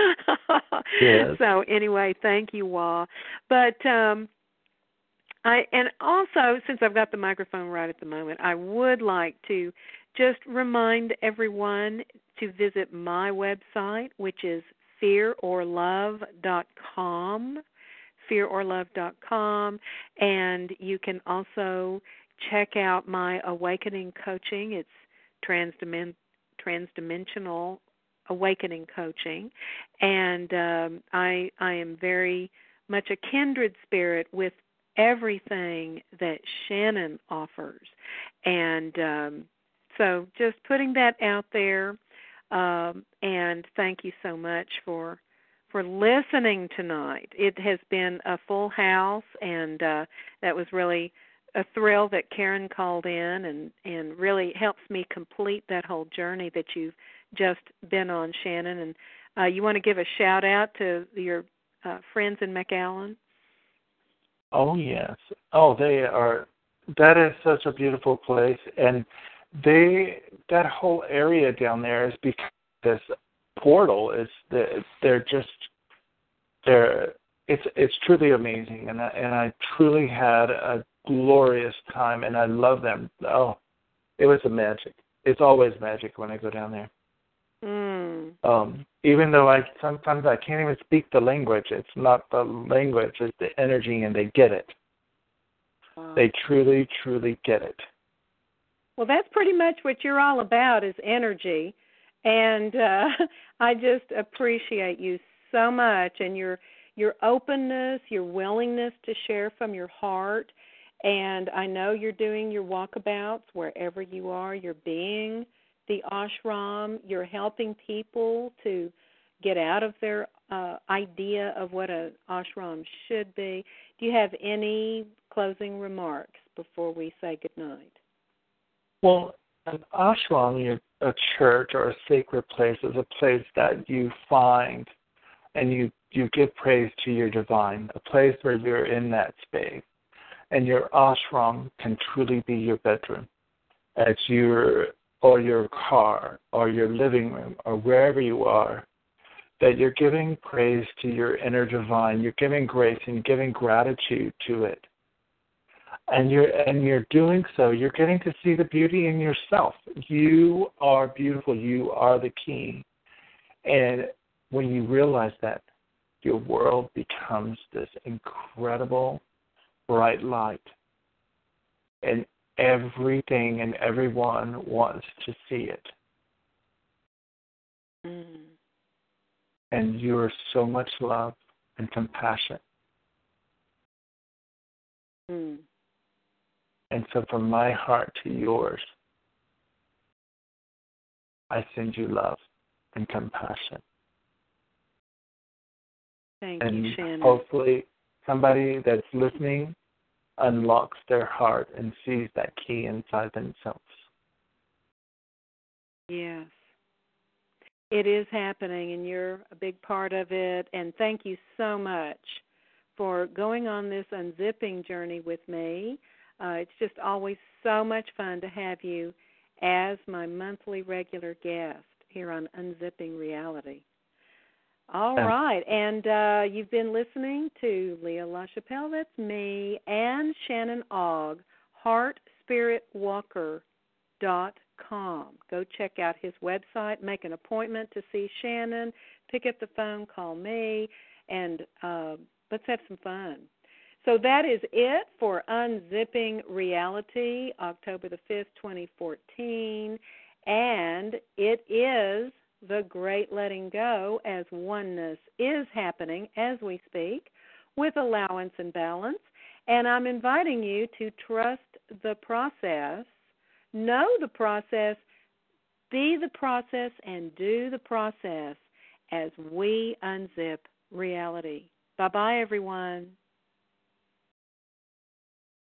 Yes. So anyway, thank you, W A. But um, I and also, since I've got the microphone right at the moment, I would like to just remind everyone to visit my website, which is fear or love dot com, fear or love dot com, and you can also check out my awakening coaching. It's transdimen- transdimensional awakening coaching, and um, I I am very much a kindred spirit with everything that Shannon offers, and um, so just putting that out there. Um, and thank you so much for for listening tonight. It has been a full house, and uh, that was really a thrill that Karen called in and, and really helps me complete that whole journey that you've just been on, Shannon. And uh, you want to give a shout out to your uh, friends in McAllen? Oh, yes. Oh, they are, that is such a beautiful place. And they, that whole area down there is because this portal is, the, they're just, they're, it's it's truly amazing. And I, and I truly had a glorious time, and I love them. Oh, it was a magic. It's always magic when I go down there. Mm. Um, even though I sometimes I can't even speak the language. It's not the language, it's the energy, and they get it. Wow. They truly, truly get it. Well, that's pretty much what you're all about is energy. And uh, I just appreciate you so much and your your openness, your willingness to share from your heart. And I know you're doing your walkabouts wherever you are. You're being the ashram. You're helping people to get out of their uh, idea of what an ashram should be. Do you have any closing remarks before we say goodnight? Well, an ashram, a church or a sacred place, is a place that you find and you, you give praise to your divine, a place where you're in that space. And your ashram can truly be your bedroom, as your or your car or your living room or wherever you are, that you're giving praise to your inner divine. You're giving grace and giving gratitude to it. And you're and you're doing so, you're getting to see the beauty in yourself. You are beautiful. You are the key. And when you realize that, your world becomes this incredible bright light. And everything and everyone wants to see it. Mm. And you are so much love and compassion. Mm. And so from my heart to yours, I send you love and compassion. Thank and you, Shannon. Hopefully somebody that's listening unlocks their heart and sees that key inside themselves. Yes. It is happening, and you're a big part of it. And thank you so much for going on this unzipping journey with me. Uh, it's just always so much fun to have you as my monthly regular guest here on Unzipping Reality. All Yeah. right, and uh, you've been listening to Leah LaChapelle, that's me, and Shannon Ogg, heart spirit walker dot com. Go check out his website, make an appointment to see Shannon, pick up the phone, call me, and uh, let's have some fun. So that is it for Unzipping Reality, October the fifth, twenty fourteen, and it is the great letting go as oneness is happening as we speak with allowance and balance. And I'm inviting you to trust the process, know the process, be the process, and do the process as we unzip reality. Bye-bye, everyone.